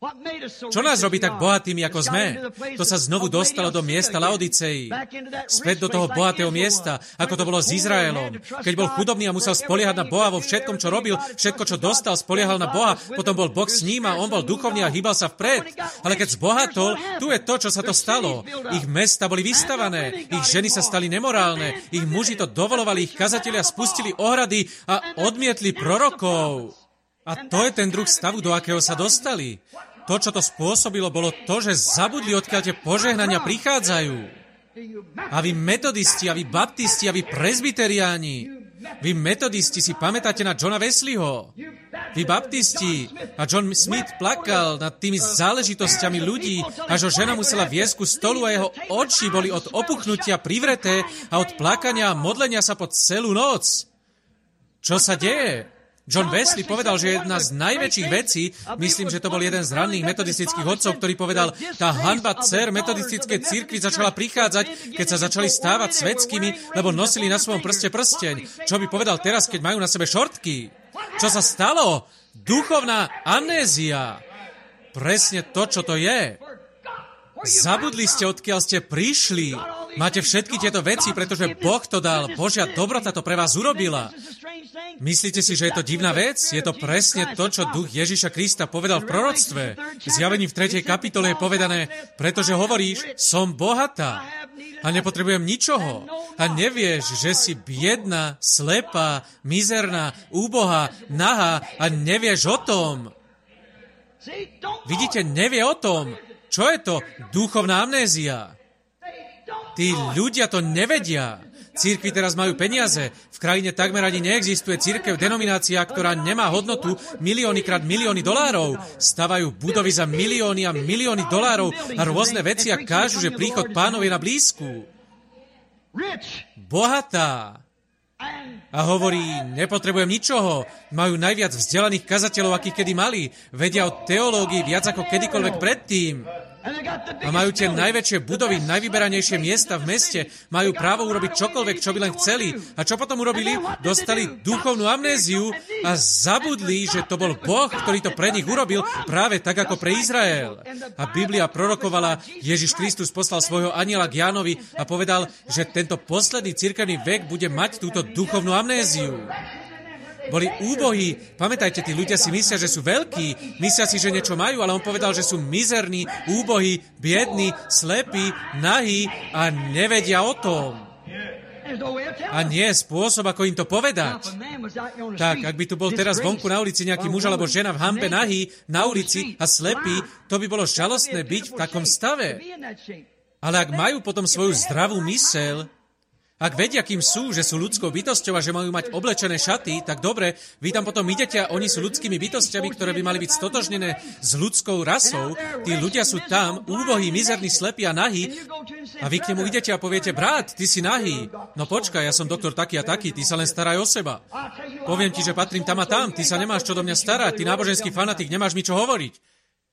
Čo nás robí tak bohatými, ako sme? To sa znovu dostalo do miesta Laodicei. Späť do toho bohatého miesta, ako to bolo s Izraelom. Keď bol chudobný a musel spoliehať na Boha vo všetkom, čo robil, všetko, čo dostal, spoliehal na Boha, potom bol Boh s ním a on bol duchovný a hýbal sa vpred. Ale keď zbohatol, tu je to, čo sa to stalo. Ich mesta boli vystavané, ich ženy sa stali nemorálne, ich muži to dovolovali, ich kazatelia spustili ohrady a odmietli prorokov. A to je ten druh stavu, do akého sa dostali. To, čo to spôsobilo, bolo to, že zabudli, odkiaľ tie požehnania prichádzajú. A vy metodisti, a vy baptisti, a vy prezbiteriáni, vy metodisti si pamätáte na Johna Wesleyho. Vy baptisti, a John Smith plakal nad tými záležitosťami ľudí, až ho žena musela viesť ku stolu a jeho oči boli od opuchnutia privreté a od plakania a modlenia sa po celú noc. Čo sa deje? John Wesley povedal, že jedna z najväčších vecí, myslím, že to bol jeden z ranných metodistických otcov, ktorý povedal, tá hanba dcer metodistickej cirkvi začala prichádzať, keď sa začali stávať svetskými, lebo nosili na svojom prste prsteň. Čo by povedal teraz, keď majú na sebe šortky? Čo sa stalo? Duchovná amnézia. Presne to, čo to je. Zabudli ste, odkiaľ ste prišli. Máte všetky tieto veci, pretože Boh to dal. Božia dobrota to pre vás urobila. Myslíte si, že je to divná vec? Je to presne to, čo duch Ježiša Krista povedal v proroctve. V Zjavení v tretej kapitole je povedané, pretože hovoríš, som bohatá a nepotrebujem ničoho. A nevieš, že si biedna, slepá, mizerná, úbohá, nahá a nevieš o tom. Vidíte, nevie o tom. Čo je to? Duchovná amnézia. Tí ľudia to nevedia. Cirkvi teraz majú peniaze. V krajine takmer ani neexistuje cirkev, denominácia, ktorá nemá hodnotu milióny krát milióny dolárov. Stavajú budovy za milióny a milióny dolárov a rôzne veci a kážu, že príchod Pánov je na blízku. Bohatá. A hovorí, nepotrebujem ničoho. Majú najviac vzdelaných kazateľov, akých kedy mali. Vedia o teológii viac ako kedykoľvek predtým. A majú tie najväčšie budovy, najvyberanejšie miesta v meste. Majú právo urobiť čokoľvek, čo by len chceli. A čo potom urobili? Dostali duchovnú amnéziu a zabudli, že to bol Boh, ktorý to pre nich urobil práve tak, ako pre Izrael. A Biblia prorokovala, Ježiš Kristus poslal svojho anjela k Jánovi a povedal, že tento posledný cirkevný vek bude mať túto duchovnú amnéziu. Boli úbohí. Pamätajte, tí ľudia si myslia, že sú veľkí, myslia si, že niečo majú, ale on povedal, že sú mizerní, úbohí, biední, slepí, nahí a nevedia o tom. A nie je spôsob, ako im to povedať. Tak, ak by tu bol teraz vonku na ulici nejaký muž alebo žena v hampe nahý, na ulici a slepý, to by bolo žalostné byť v takom stave. Ale ak majú potom svoju zdravú myseľ, Ak vedia, kým sú, že sú ľudskou bytosťou a že majú mať oblečené šaty, tak dobre, vy tam potom idete a oni sú ľudskými bytosťami, ktoré by mali byť stotožnené s ľudskou rasou. Tí ľudia sú tam, úbohí, mizerní, slepí a nahí, a vy k nemu idete a poviete, brat, ty si nahý. No počkaj, ja som doktor taký a taký, ty sa len staraj o seba. Poviem ti, že patrím tam a tam, ty sa nemáš čo do mňa starať, ty náboženský fanatik, nemáš mi čo hovoriť.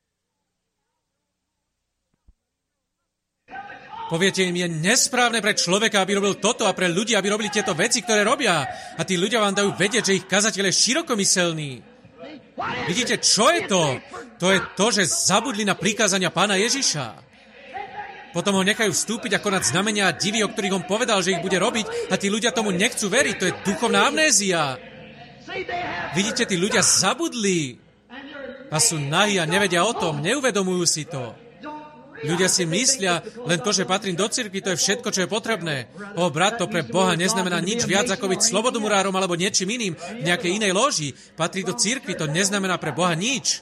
Poviete im, je nesprávne pre človeka, aby robil toto a pre ľudí, aby robili tieto veci, ktoré robia. A tí ľudia vám dajú vedieť, že ich kazateľ je širokomyselný. Vidíte, čo je to? To je to, že zabudli na prikázania Pána Ježiša. Potom ho nechajú vstúpiť a konať znamenia a divy, o ktorých on povedal, že ich bude robiť, a tí ľudia tomu nechcú veriť. To je duchovná amnézia. Vidíte, tí ľudia zabudli a sú nahí a nevedia o tom, neuvedomujú si to. Ľudia si myslia, len to, že patrím do cirkvi, to je všetko, čo je potrebné. O, brat, to pre Boha neznamená nič viac, ako byť slobodomurárom alebo niečím iným v nejakej inej loži. Patriť do cirkvi, to neznamená pre Boha nič.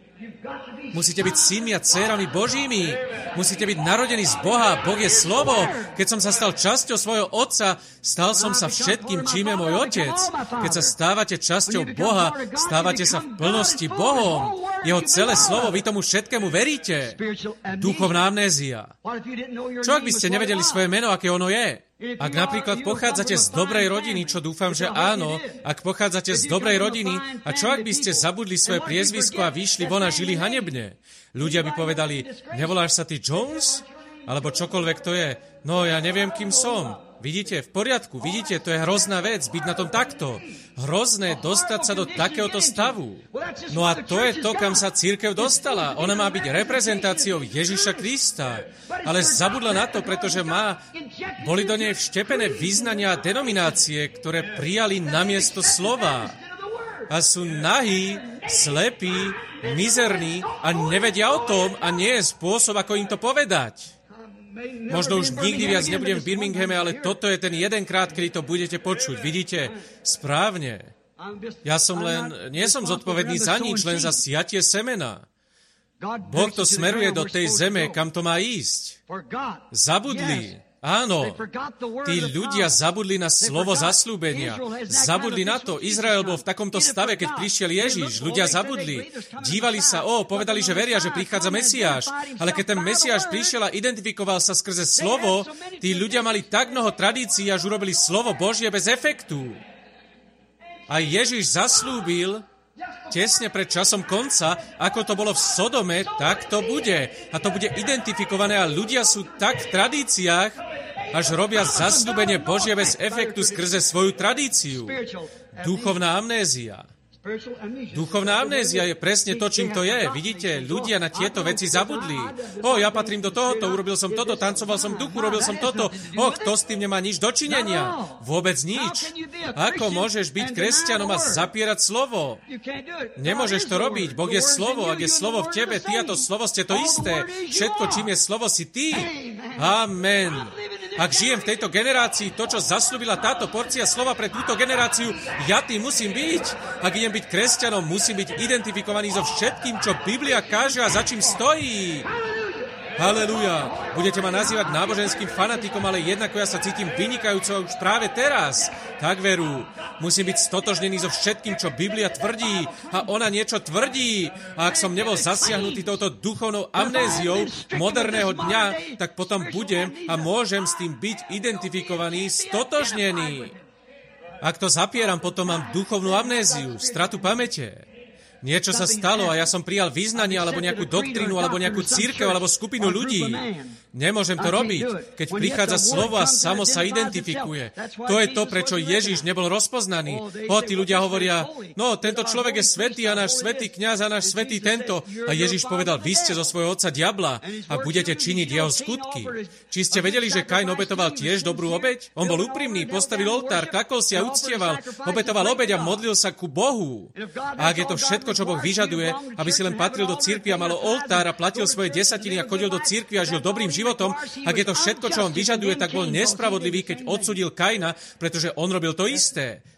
Musíte byť synmi a dcérami Božími. Musíte byť narodení z Boha. Boh je slovo. Keď som sa stal časťou svojho otca, stal som sa všetkým, čím je môj otec. Keď sa stávate časťou Boha, stávate sa v plnosti Bohom. Jeho celé slovo, vy tomu všetkému veríte. Duchovná amnézia. Čo ak by ste nevedeli svoje meno, aké ono je? Ak napríklad pochádzate z dobrej rodiny, čo dúfam, že áno, ak pochádzate z dobrej rodiny, a čo ak by ste zabudli svoje priezvisko a vyšli von a žili hanebne? Ľudia by povedali, nevoláš sa ty Jones? Alebo čokoľvek to je. No, ja neviem, kým som. Vidíte, v poriadku, vidíte, to je hrozná vec, byť na tom takto. Hrozné dostať sa do takéhoto stavu. No a to je to, kam sa cirkev dostala. Ona má byť reprezentáciou Ježiša Krista. Ale zabudla na to, pretože má, boli do nej vštepené vyznania a denominácie, ktoré prijali namiesto slova. A sú nahí, slepí, mizerní a nevedia o tom a nie je spôsob, ako im to povedať. Možno už nikdy viac nebudem v Birminghame, ale toto je ten jedenkrát, kedy to budete počuť. Vidíte? Správne. Ja som len, nie som zodpovedný za nič, len za siatie semena. Boh to smeruje do tej zeme, kam to má ísť. Zabudli. Áno, tí ľudia zabudli na slovo zasľúbenia. Zabudli na to. Izrael bol v takomto stave, keď prišiel Ježiš. Ľudia zabudli. Dívali sa, o, povedali, že veria, že prichádza Mesiáš. Ale keď ten Mesiáš prišiel a identifikoval sa skrze slovo, tí ľudia mali tak mnoho tradícií, až urobili slovo Božie bez efektu. A Ježiš zaslúbil tesne pred časom konca, ako to bolo v Sodome, tak to bude. A to bude identifikované a ľudia sú tak v tradíciách, až robia zasľúbenie Božie bez efektu skrze svoju tradíciu. Duchovná amnézia. Duchovná amnézia je presne to, čím to je. Vidíte, ľudia na tieto veci zabudli. O, ja patrím do tohoto, urobil som toto, tancoval som duchu, robil som toto. O, kto s tým nemá nič dočinenia? Vôbec nič. Ako môžeš byť kresťanom a zapierať slovo? Nemôžeš to robiť. Boh je slovo. Ak je slovo v tebe, ty a to slovo ste to isté. Všetko, čím je slovo, si ty. Amen. Ak žijem v tejto generácii, to, čo zasľúbila táto porcia slova pre túto generáciu, ja tým musím byť. Ak idem byť kresťanom, musím byť identifikovaný so všetkým, čo Biblia káže a za čím stojí. Halelúja. Budete ma nazývať náboženským fanatikom, ale jednako ja sa cítim vynikajúco už práve teraz. Tak veru. Musím byť stotožnený so všetkým, čo Biblia tvrdí. A ona niečo tvrdí. A ak som nebol zasiahnutý touto duchovnou amnéziou moderného dňa, tak potom budem a môžem s tým byť identifikovaný, stotožnený. Ak to zapieram, potom mám duchovnú amnéziu, stratu pamäte. Niečo sa stalo a ja som prijal vyznanie, alebo nejakú doktrínu, alebo nejakú cirkev, alebo skupinu ľudí. Nemôžem to robiť, keď prichádza slovo a samo sa identifikuje. To je to, prečo Ježiš nebol rozpoznaný. O, tí ľudia hovoria, no, tento človek je svätý a náš svätý kňaz a náš svätý tento. A Ježiš povedal, vy ste zo svojho otca diabla a budete činiť jeho skutky. Či ste vedeli, že Kain obetoval tiež dobrú obeť? On bol úprimný, postavil oltár, klakol si a uctieval, obetoval obeť a modlil sa ku Bohu. A ak je to všetko, čo Boh vyžaduje, aby si len patril do cirkvi a mal oltár a platil svoje desatiny a chodil do cirkvi a žil dobrým životom, ak je to všetko, čo on vyžaduje, tak bol nespravodlivý, keď odsúdil Kaina, pretože on robil to isté.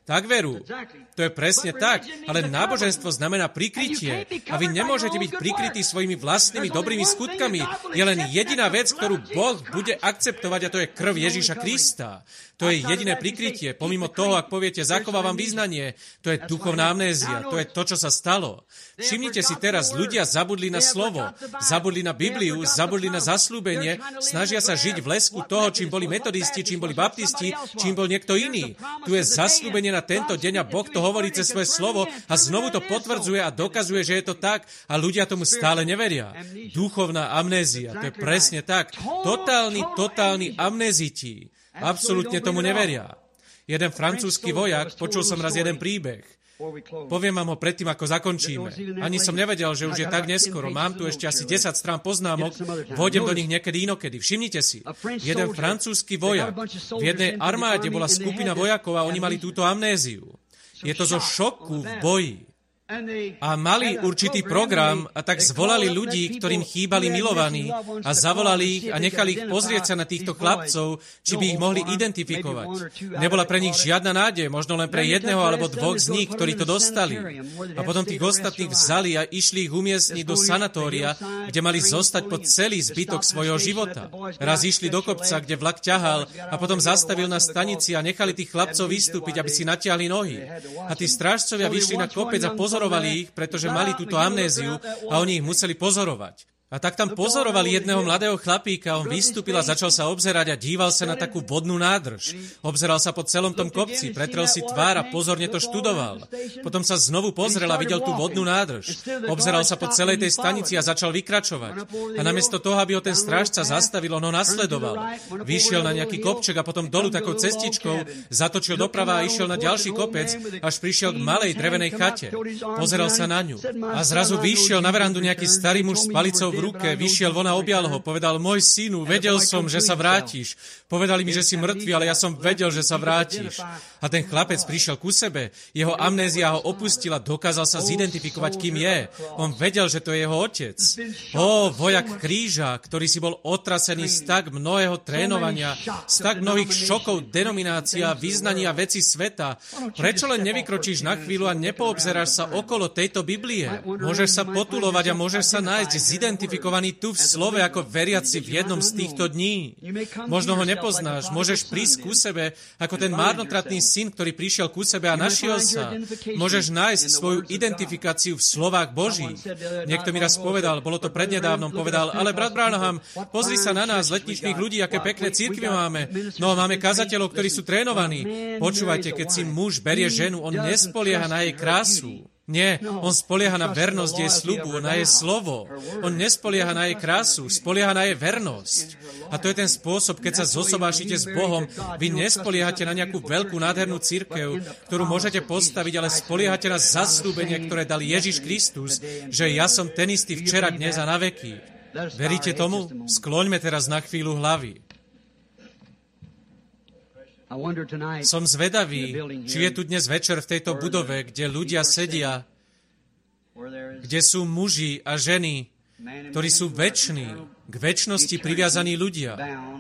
Tak veru. To je presne tak, ale náboženstvo znamená prikrytie a vy nemôžete byť prikrytí svojimi vlastnými dobrými skutkami. Je len jediná vec, ktorú Boh bude akceptovať a to je krv Ježiša Krista. To je jediné prikrytie. Pomimo toho, ak poviete, zachovávam vyznanie, to je duchovná amnézia. To je to, čo sa stalo. Všimnite si teraz, ľudia zabudli na slovo, zabudli na Bibliu, zabudli na zasľúbenie, snažia sa žiť v lesku toho, čím boli metodisti, čím boli baptisti, čím bol niekto iný. Tu je zasľúbenie na tento deň a Boh to hovorí cez svoje slovo a znovu to potvrdzuje a dokazuje, že je to tak a ľudia tomu stále neveria. Duchovná amnézia, to je presne tak. Totálni, totálni amnéziti. Absolútne tomu neveria. Jeden francúzsky vojak, počul som raz jeden príbeh. Poviem vám ho predtým, ako zakončíme. Ani som nevedel, že už je tak neskoro. Mám tu ešte asi desať strán poznámok, vôjdem do nich niekedy inokedy. Všimnite si, jeden francúzsky vojak. V jednej armáde bola skupina vojakov a oni mali túto amnéziu. Je to zo šoku v boji. A mali určitý program a tak zvolali ľudí, ktorým chýbali milovaní a zavolali ich a nechali ich pozrieť sa na týchto chlapcov, či by ich mohli identifikovať. Nebola pre nich žiadna nádej, možno len pre jedného alebo dvoch z nich, ktorí to dostali. A potom tých ostatných vzali a išli ich umiestniť do sanatória, kde mali zostať po celý zbytok svojho života. Raz išli do kopca, kde vlak ťahal a potom zastavil na stanici a nechali tých chlapcov vystúpiť, aby si natiahli nohy. A tí strážcovia vyšli na kopec a pozorovali ich, pretože mali túto amnéziu a oni ich museli pozorovať. A tak tam pozorovali jedného mladého chlapíka, on vystúpil a začal sa obzerať a díval sa na takú vodnú nádrž. Obzeral sa po celom tom kopci, pretrel si tvár a pozorne to študoval. Potom sa znovu pozrel a videl tú vodnú nádrž. Obzeral sa po celej tej stanici a začal vykračovať. A namiesto toho, aby ho ten strážca zastavil, on ho nasledoval. Vyšiel na nejaký kopček a potom dolu takou cestičkou, zatočil doprava a išiel na ďalší kopec, až prišiel k malej drevenej chate. Pozeral sa na ňu. A zrazu vyšiel na verandu nejaký starý muž s palicou v ruke, vyšiel von a objal ho, povedal, môj synu, vedel som, že sa vrátiš. Povedali mi, že si mŕtvy, ale ja som vedel, že sa vrátiš. A ten chlapec prišiel ku sebe, jeho amnézia ho opustila, dokázal sa zidentifikovať, kým je. On vedel, že to je jeho otec. Ó, vojak kríža, ktorý si bol otrasený z tak mnohého trénovania, z tak mnohých šokov, denominácií a vyznania veci sveta. Prečo len nevykročíš na chvíľu a nepoobzeráš sa okolo tejto Biblie? Môžeš sa potulovať a môžeš sa nájsť zidentifikovaný tu v slove ako veriaci v jednom z týchto dní. Možno ho nepoznáš, môžeš prísť ku sebe ako ten márnotratný syn, ktorý prišiel ku sebe a našiel sa. Môžeš nájsť svoju identifikáciu v slovách Božích. Niekto mi raz povedal, bolo to prednedávnom, povedal, ale brat Branham, pozri sa na nás, letničných ľudí, aké pekné cirkvi máme. No, máme kazateľov, ktorí sú trénovaní. Počúvajte, keď si muž berie ženu, on nespolieha na jej krásu. Nie, on spolieha na vernosť jej sľubu, na jej slovo. On nespolieha na jej krásu, spolieha na jej vernosť. A to je ten spôsob, keď sa zosobášite s Bohom. Vy nespoliehate na nejakú veľkú nádhernú cirkev, ktorú môžete postaviť, ale spoliehate na zasľúbenie, ktoré dal Ježiš Kristus, že ja som ten istý včera, dnes a na veky. Veríte tomu? Skloňme teraz na chvíľu hlavy. Som zvedavý, či je tu dnes večer v tejto budove, kde ľudia sedia, kde sú muži a ženy, ktorí sú veční, k večnosti priviazaní ľudia.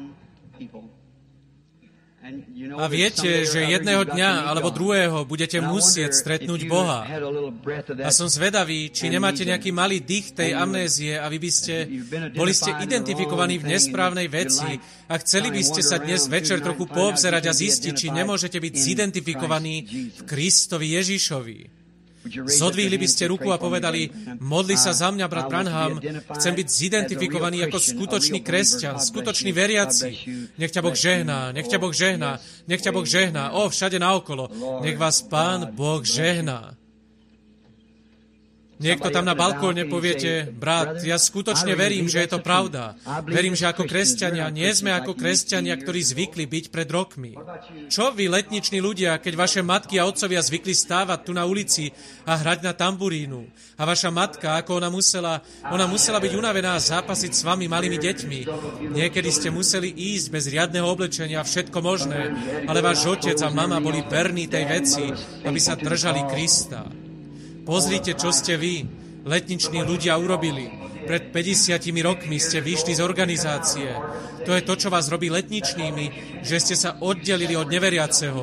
A viete, že jedného dňa alebo druhého budete musieť stretnúť Boha. A som zvedavý, či nemáte nejaký malý dých tej amnézie a vy by ste boli ste identifikovaní v nesprávnej veci a chceli by ste sa dnes večer trochu poobzerať a zistiť, či nemôžete byť zidentifikovaní v Kristovi Ježišovi. Zodvihli by ste ruku a povedali, modli sa za mňa, brat Branham, chcem byť zidentifikovaný ako skutočný kresťan, skutočný veriaci. Nech ťa Boh žehná, nech ťa Boh žehná, nech ťa Boh žehná, o, všade naokolo. Nech vás Pán Boh žehná. Niekto tam na balkóne poviete, brat, ja skutočne verím, že je to pravda. Verím, že ako kresťania, nie sme ako kresťania, ktorí zvykli byť pred rokmi. Čo vy, letniční ľudia, keď vaše matky a otcovia zvykli stávať tu na ulici a hrať na tamburínu? A vaša matka, ako ona musela, ona musela byť unavená a zápasiť s vami malými deťmi. Niekedy ste museli ísť bez riadneho oblečenia a všetko možné, ale váš otec a mama boli verní tej veci, aby sa držali Krista. Pozrite, čo ste vy, letniční ľudia, urobili. Pred päťdesiatimi rokmi ste vyšli z organizácie. To je to, čo vás robí letničnými, že ste sa oddelili od neveriaceho.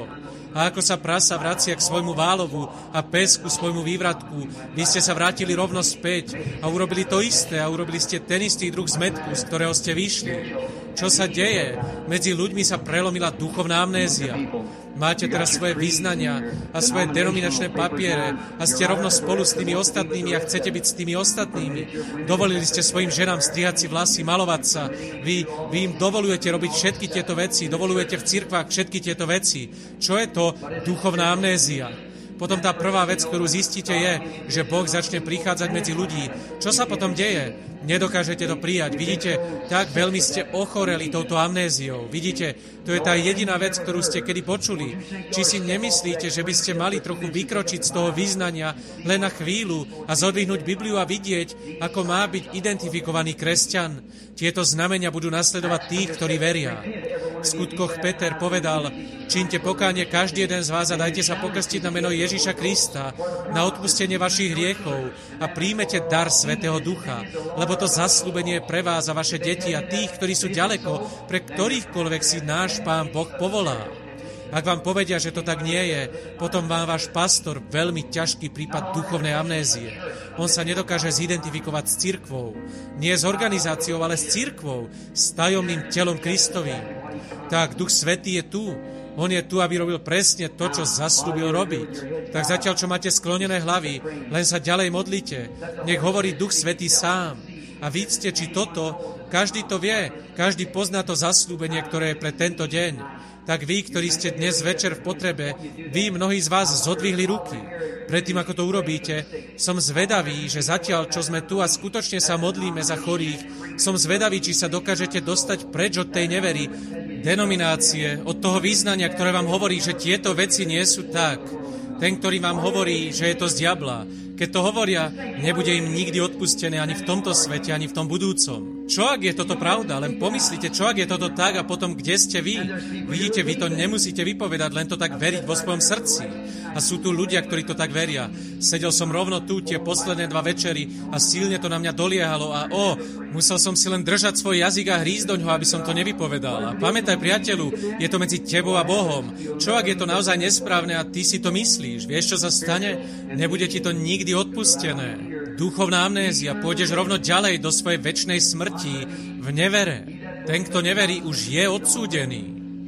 A ako sa prasa vracia k svojmu válovu a pes ku svojmu vývratku, vy ste sa vrátili rovno späť a urobili to isté a urobili ste ten istý druh zmetku, z ktorého ste vyšli. Čo sa deje? Medzi ľuďmi sa prelomila duchovná amnézia. Máte teraz svoje vyznania a svoje denominačné papiere a ste rovno spolu s tými ostatnými a chcete byť s tými ostatnými. Dovolili ste svojim ženám strihať si vlasy, malovať sa. Vy, vy im dovolujete robiť všetky tieto veci, dovolujete v cirkvách všetky tieto veci. Čo je to duchovná amnézia? Potom tá prvá vec, ktorú zistíte, je, že Boh začne prichádzať medzi ľudí. Čo sa potom deje? Nedokážete to prijať. Vidíte, tak veľmi ste ochoreli touto amnéziou. Vidíte, to je tá jediná vec, ktorú ste kedy počuli. Či si nemyslíte, že by ste mali trochu vykročiť z toho vyznania len na chvíľu a zodvihnúť Bibliu a vidieť, ako má byť identifikovaný kresťan? Tieto znamenia budú nasledovať tých, ktorí veria. V skutkoch Peter povedal, čínte pokánie každý jeden z vás a dajte sa pokrstiť na meno Ježiša Krista na odpustenie vašich hriechov a príjmete dar Svätého Ducha, lebo to zasľúbenie je pre vás a vaše deti a tých, ktorí sú ďaleko, pre ktorýchkoľvek si náš Pán Boh povolá. Ak vám povedia, že to tak nie je, potom má váš pastor veľmi ťažký prípad duchovnej amnézie. On sa nedokáže zidentifikovať s cirkvou. Nie s organizáciou, ale s cirkvou, s tajomným telom Kristovým. Tak Duch Svätý je tu. On je tu, aby robil presne to, čo zasľúbil robiť. Tak zatiaľ, čo máte sklonené hlavy, len sa ďalej modlite. Nech hovorí Duch Svätý sám. A víte, či toto, každý to vie, každý pozná to zasľúbenie, ktoré je pre tento deň. Tak vy, ktorí ste dnes večer v potrebe, vy, mnohí z vás, zodvihli ruky. Predtým, ako to urobíte, som zvedavý, že zatiaľ, čo sme tu a skutočne sa modlíme za chorých, som zvedavý, či sa dokážete dostať preč od tej nevery, denominácie, od toho význania, ktoré vám hovorí, že tieto veci nie sú tak. Ten, ktorý vám hovorí, že je to z diabla. Keď to hovoria, nebude im nikdy odpustené ani v tomto svete, ani v tom budúcom. Čo ak je toto pravda? Len pomyslite, čo ak je toto tak a potom kde ste vy? Vidíte, vy to nemusíte vypovedať, len to tak veriť vo svojom srdci. A sú tu ľudia, ktorí to tak veria. Sedel som rovno tu tie posledné dva večery a silne to na mňa doliehalo a o, musel som si len držať svoj jazyk a hrísť doňho, aby som to nevypovedal. A pamätaj, priateľu, je to medzi tebou a Bohom. Čo ak je to naozaj nesprávne a ty si to myslíš? Vieš, čo sa stane? Nebude ti to nikdy odpustené. Duchovná amnézia, pôjdeš rovno ďalej do svojej večnej smrti v nevere. Ten, kto neverí, už je odsúdený.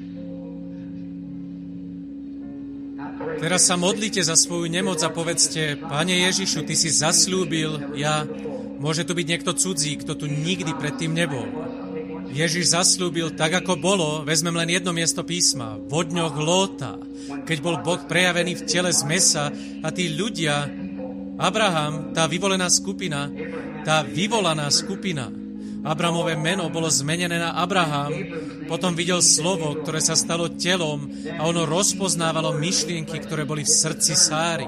Teraz sa modlite za svoju nemoc a povedzte, Pane Ježišu, Ty si zasľúbil, ja, môže tu byť niekto cudzí, kto tu nikdy predtým nebol. Ježiš zasľúbil tak, ako bolo, vezmem len jedno miesto písma, vo dňoch Lóta, keď bol Boh prejavený v tele z mesa a tí ľudia, Abraham, tá vyvolená skupina, tá vyvolaná skupina, Abrahamové meno bolo zmenené na Abraham, potom videl slovo, ktoré sa stalo telom a ono rozpoznávalo myšlienky, ktoré boli v srdci Sáry.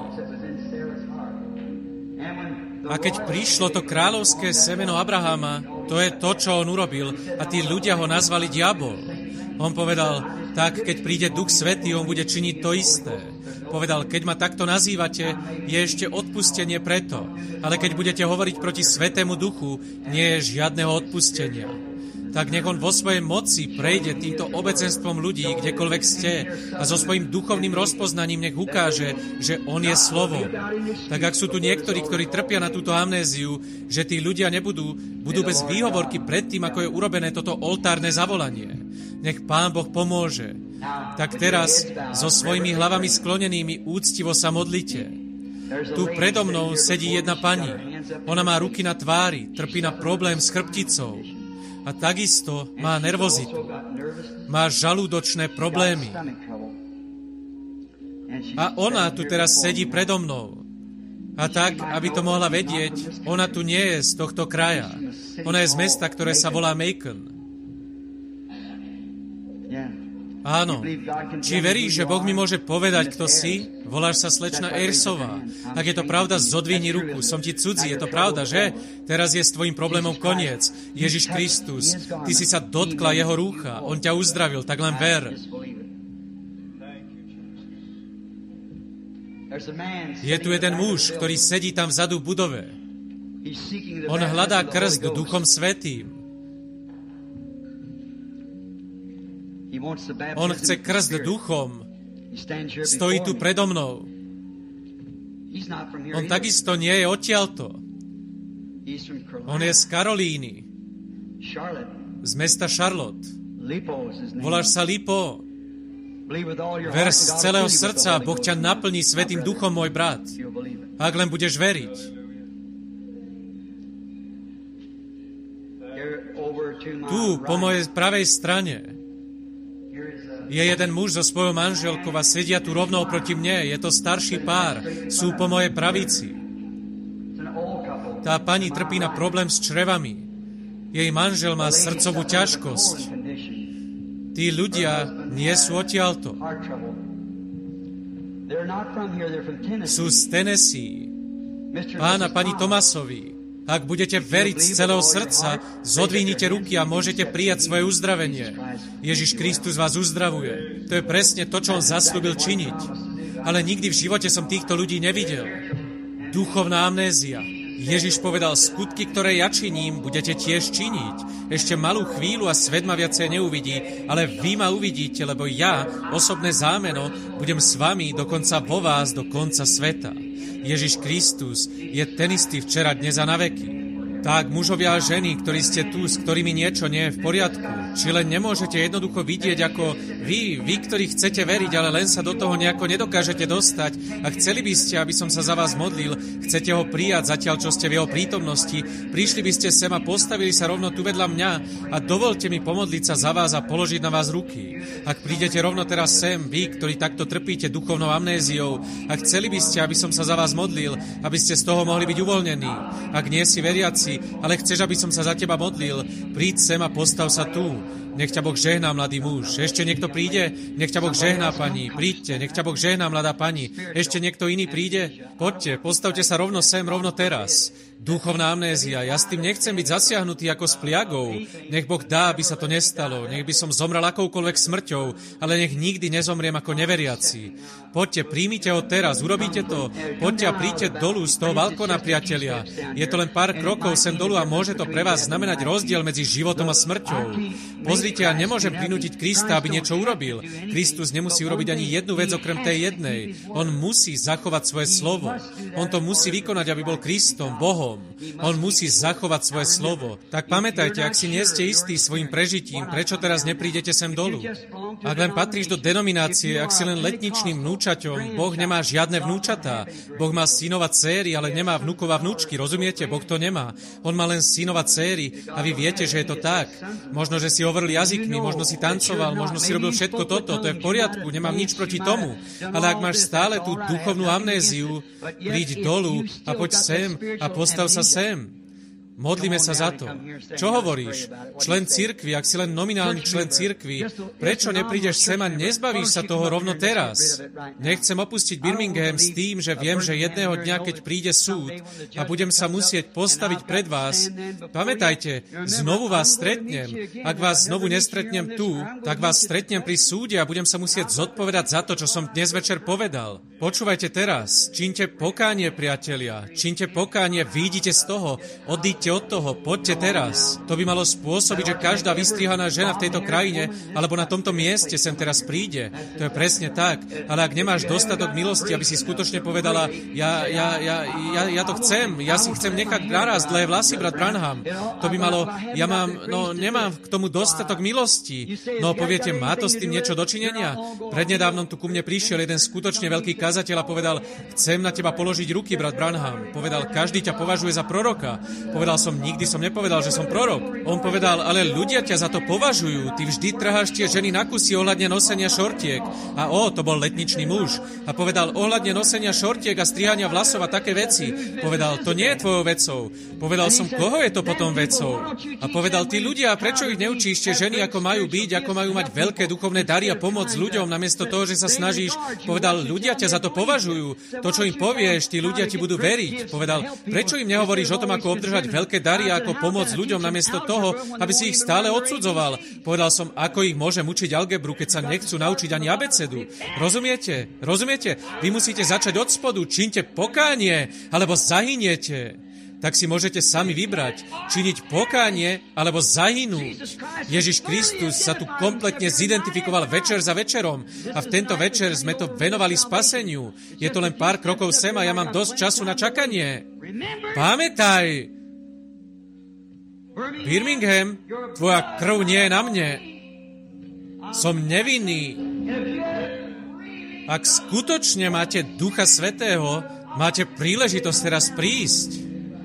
A keď prišlo to kráľovské semeno Abrahama, to je to, čo on urobil a tí ľudia ho nazvali diabol. On povedal, tak keď príde Duch Svätý, on bude činiť to isté. Povedal, keď ma takto nazývate, je ešte odpustenie preto, ale keď budete hovoriť proti Svätému Duchu, nie je žiadneho odpustenia. Tak nech on vo svojej moci prejde týmto obecenstvom ľudí, kdekoľvek ste a so svojím duchovným rozpoznaním nech ukáže, že on je slovo. Tak ak sú tu niektorí, ktorí trpia na túto amnéziu, že tí ľudia nebudú, budú bez výhovorky pred tým, ako je urobené toto oltárne zavolanie. Nech Pán Boh pomôže. Tak teraz so svojimi hlavami sklonenými úctivo sa modlite. Tu predo mnou sedí jedna pani. Ona má ruky na tvári, trpí na problém s chrbticou. A takisto má nervozitu. Má žalúdočné problémy. A ona tu teraz sedí predo mnou. A tak, aby to mohla vedieť, ona tu nie je z tohto kraja. Ona je z mesta, ktoré sa volá Macon. Áno. Či veríš, že Boh mi môže povedať, kto si? Voláš sa slečna Ersová. Ak je to pravda, zodvihni ruku. Som ti cudzí, je to pravda, že? Teraz je s tvojim problémom koniec. Ježiš Kristus, ty si sa dotkla jeho rúcha. On ťa uzdravil, tak len ver. Je tu jeden muž, ktorý sedí tam vzadu v budove. On hľadá krst Duchom Svätým. On chce krst duchom. Stojí tu predo mnou. On takisto nie je odtiaľto. On je z Karolíny, z mesta Charlotte. Voláš sa Lipo. Ver z celého srdca, Boh ťa naplní Svätým Duchom, môj brat. Ak len budeš veriť. Tu, po mojej pravej strane, je jeden muž so svojou manželkou a sedia tu rovno oproti mne. Je to starší pár. Sú po mojej pravici. Tá pani trpí na problém s črevami. Jej manžel má srdcovú ťažkosť. Tí ľudia nie sú odtiaľto. Sú z Tennessee. Pán a pani Tomasovi, ak budete veriť z celého srdca, zodvihnite ruky a môžete prijať svoje uzdravenie. Ježiš Kristus vás uzdravuje. To je presne to, čo on zasľúbil činiť. Ale nikdy v živote som týchto ľudí nevidel. Duchovná amnézia. Ježiš povedal, skutky, ktoré ja činím, budete tiež činiť. Ešte malú chvíľu a svet ma viacej neuvidí, ale vy ma uvidíte, lebo ja, osobné zámeno, budem s vami dokonca vo vás do konca sveta. Ježiš Kristus je ten istý včera, dnes a na veky. Tak, mužovia a ženy, ktorí ste tu, s ktorými niečo nie je v poriadku, či len nemôžete jednoducho vidieť ako vy, vy, ktorí chcete veriť, ale len sa do toho nejako nedokážete dostať a chceli by ste, aby som sa za vás modlil, chcete ho prijať zatiaľ, čo ste v jeho prítomnosti, prišli by ste sem a postavili sa rovno tu vedľa mňa a dovolte mi pomodliť sa za vás a položiť na vás ruky. Ak prídete rovno teraz sem, vy, ktorí takto trpíte duchovnou amnéziou, a chceli by ste, aby som sa za vás modlil, aby ste z toho mohli byť uvoľnení. Ak nie si veriaci, ale chceš, aby som sa za teba modlil, príď sem a postav sa tu. Nech ťa Boh žehná, mladý muž. Ešte niekto príde? Nech ťa Boh žehná, pani. Príďte, nech ťa Boh žehná, mladá pani. Ešte niekto iný príde? Poďte, postavte sa rovno sem, rovno teraz. Duchovná amnézia. Ja s tým nechcem byť zasiahnutý ako s pliagou. Nech Boh dá, aby sa to nestalo. Nech by som zomrel akoukoľvek smrťou, ale nech nikdy nezomriem ako neveriaci. Poďte, príjmite ho teraz, urobíte to. Poďte a príďte dolu z toho balkóna, priatelia. Je to len pár krokov sem dolu a môže to pre vás znamenať rozdiel medzi životom a smrťou. Pozrite, ja nemôžem prinútiť Krista, aby niečo urobil. Kristus nemusí urobiť ani jednu vec okrem tej jednej. On musí zachovať svoje slovo. On to musí vykonať, aby bol Kristom, Bohom. On musí zachovať svoje slovo. Tak pamätajte, ak si nie ste istí svojim prežitím, prečo teraz neprídete sem dolu? Ak len patríš do denominácie, ak si len letničným vnúčaťom, Boh nemá žiadne vnúčatá. Boh má synov a céry, ale nemá vnukov a vnúčky. Rozumiete? Boh to nemá. On má len synov a céry a vy viete, že je to tak. Možno, že si hovoril jazykmi, možno si tancoval, možno si robil všetko toto, to je v poriadku, nemám nič proti tomu. Ale ak máš stále tú duchovnú amnéziu, príď dolu a poď sem a postav sa sem. Modlíme sa za to. Čo hovoríš? Člen cirkvi, ak si len nominálny člen cirkvi, prečo neprídeš sem a nezbavíš sa toho rovno teraz? Nechcem opustiť Birmingham s tým, že viem, že jedného dňa, keď príde súd a budem sa musieť postaviť pred vás, pamätajte, znovu vás stretnem. Ak vás znovu nestretnem tu, tak vás stretnem pri súde a budem sa musieť zodpovedať za to, čo som dnes večer povedal. Počúvajte teraz, čínte pokánie, priatelia, čínte pokánie, výjdite z toho, odíďte od toho, poďte teraz. To by malo spôsobiť, že každá vystrihaná žena v tejto krajine alebo na tomto mieste sem teraz príde. To je presne tak. Ale ak nemáš dostatok milosti, aby si skutočne povedala, ja, ja, ja, ja, ja to chcem, ja si chcem nechať naraz dlhé vlasy, brat Branham. To by malo, ja mám, no nemám k tomu dostatok milosti. No poviete, má to s tým niečo dočinenia? Prednedávnom tu ku mne prišiel jeden skutočne veľký kazateľ a povedal, chcem na teba položiť ruky, brat Branham. Povedal, každý ťa považuje za proroka. Povedal som, nikdy som nepovedal, že som prorok. On povedal, ale ľudia ťa za to považujú. Ty vždy trháš tie ženy na kusy ohľadne nosenia šortiek. A o, to bol letničný muž. A povedal, ohľadne nosenia šortiek a strihania vlasov a také veci. Povedal, to nie je tvojou vecou. Povedal som, koho je to potom vecou? A povedal, tí ľudia, prečo ich neučíš tie ženy, ako majú byť, ako majú mať veľké duchovné dary a pomôcť ľuďom, namiesto toho, že sa snažíš. Povedal, ľudia ťa za to považujú. To, čo im povieš, tí ľudia ti budú veriť. Povedal, prečo im nehovoríš o tom, ako obdržať veľké dary a ako pomôcť ľuďom namiesto toho, aby si ich stále odsudzoval. Povedal som, ako ich môžem učiť algebru, keď sa nechcú naučiť ani abecedu. Rozumiete? Rozumiete? Vy musíte začať od spodu, čínte pokánie, alebo zahyniete. tak si môžete sami vybrať, činiť pokánie alebo zahynúť. Ježiš Kristus sa tu kompletne zidentifikoval večer za večerom a v tento večer sme to venovali spaseniu. Je to len pár krokov sem a ja mám dosť času na čakanie. Pamätaj, Birmingham, tvoja krv nie je na mne. Som nevinný. Ak skutočne máte Ducha Svätého, máte príležitosť teraz prísť.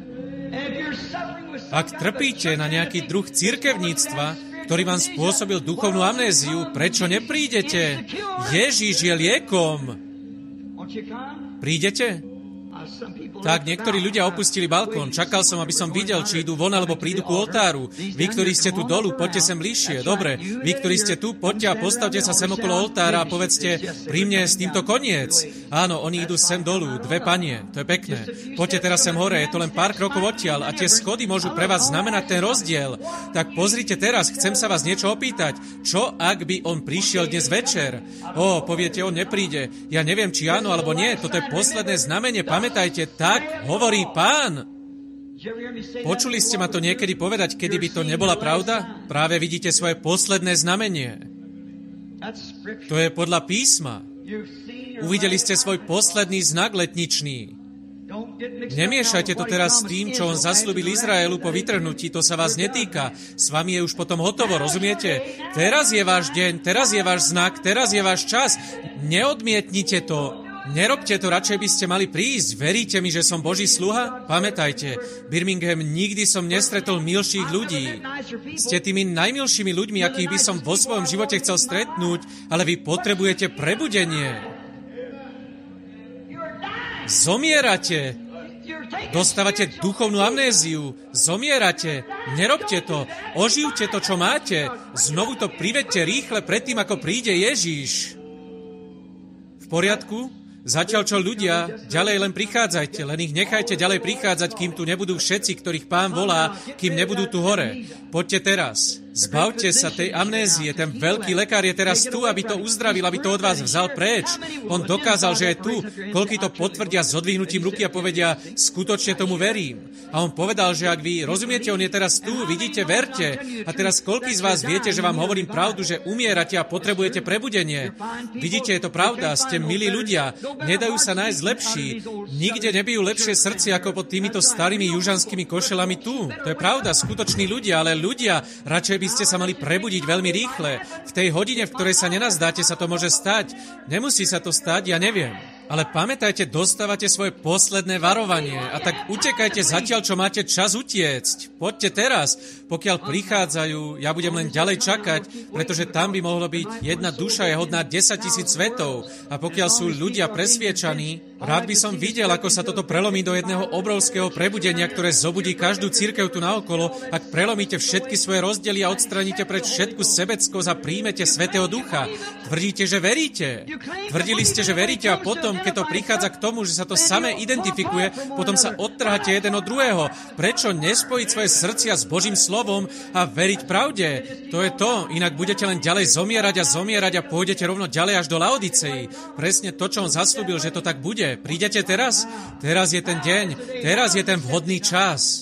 Ak trpíte na nejaký druh cirkevníctva, ktorý vám spôsobil duchovnú amnéziu, prečo neprídete? Ježiš je liekom. Prídete? Tak, niektorí ľudia opustili balkón. Čakal som, aby som videl, či idú von, alebo prídu ku oltáru. Vy, ktorí ste tu dolu, poďte sem bližšie. Dobre, vy, ktorí ste tu, poďte a postavte sa sem okolo oltára a povedzte, pri mne s týmto koniec. Áno, oni idú sem dolu, dve panie, to je pekné. Poďte teraz sem hore, je to len pár krokov odtiaľ a tie schody môžu pre vás znamenať ten rozdiel. Tak pozrite teraz, chcem sa vás niečo opýtať. Čo, ak by on prišiel dnes večer? Ó, poviete, on nepríde. Ja neviem, či áno alebo nie, toto je posledné znamenie. Pamätajte, tak hovorí Pán. Počuli ste ma to niekedy povedať, kedy by to nebola pravda? Práve vidíte svoje posledné znamenie. To je podľa písma. Uvideli ste svoj posledný znak letničný. Nemiešajte to teraz s tým, čo on zasľúbil Izraelu po vytrhnutí, to sa vás netýka. S vami je už potom hotovo, rozumiete? Teraz je váš deň, teraz je váš znak, teraz je váš čas. Neodmietnite to. Nerobte to, radšej by ste mali prísť. Veríte mi, že som Boží sluha? Pamätajte, Birmingham, nikdy som nestretol milších ľudí. Ste tými najmilšími ľuďmi, akých by som vo svojom živote chcel stretnúť, ale vy potrebujete prebudenie. Zomierate. Dostávate duchovnú amnéziu. Zomierate. Nerobte to. Oživte to, čo máte. Znovu to privedte rýchle predtým, ako príde Ježiš. V poriadku? Zatiaľ, čo ľudia, ďalej len prichádzajte, len ich nechajte ďalej prichádzať, kým tu nebudú všetci, ktorých Pán volá, kým nebudú tu hore. Poďte teraz. Zbavte sa tej amnézie. Ten veľký lekár je teraz tu, aby to uzdravil, aby to od vás vzal preč. On dokázal, že je tu. Koľký to potvrdia s odvihnutím ruky a povedia, skutočne tomu verím. A on povedal, že ak vy rozumiete, on je teraz tu, vidíte, verte. A teraz koľký z vás viete, že vám hovorím pravdu, že umierate a potrebujete prebudenie? Vidíte, je to pravda, ste milí ľudia. Nedajú sa nájsť lepší. Nikde nebijú lepšie srdce ako pod týmito starými južanskými košelami tu. To je pravda, skutoční ľudia, ale ľudia, radšej by ste sa mali prebudiť veľmi rýchle. V tej hodine, v ktorej sa nenazdáte, sa to môže stať. Nemusí sa to stať, ja neviem. Ale pamätajte, dostávate svoje posledné varovanie a tak utekajte zatiaľ, čo máte čas utiecť. Poďte teraz. Pokiaľ prichádzajú, ja budem len ďalej čakať, pretože tam by mohlo byť jedna duša je hodná desaťtisíc svetov. A pokiaľ sú ľudia presviečaní, rád by som videl, ako sa toto prelomí do jedného obrovského prebudenia, ktoré zobudí každú cirkev tu naokolo, ak prelomíte všetky svoje rozdiely a odstraníte preč všetku sebeckosť a príjmete Svätého Ducha. Tvrdíte, že veríte. Tvrdili ste, že veríte a potom, keď to prichádza k tomu, že sa to samé identifikuje, potom sa odtrháte jeden od druhého. Prečo nespojiť svoje srdcia s Božím slovom a veriť pravde? To je to, inak budete len ďalej zomierať a zomierať a pôjdete rovno ďalej až do Laodicei. Presne to, čo on zaslúbil, že to tak bude. Prídete teraz? Teraz je ten deň, teraz je ten vhodný čas.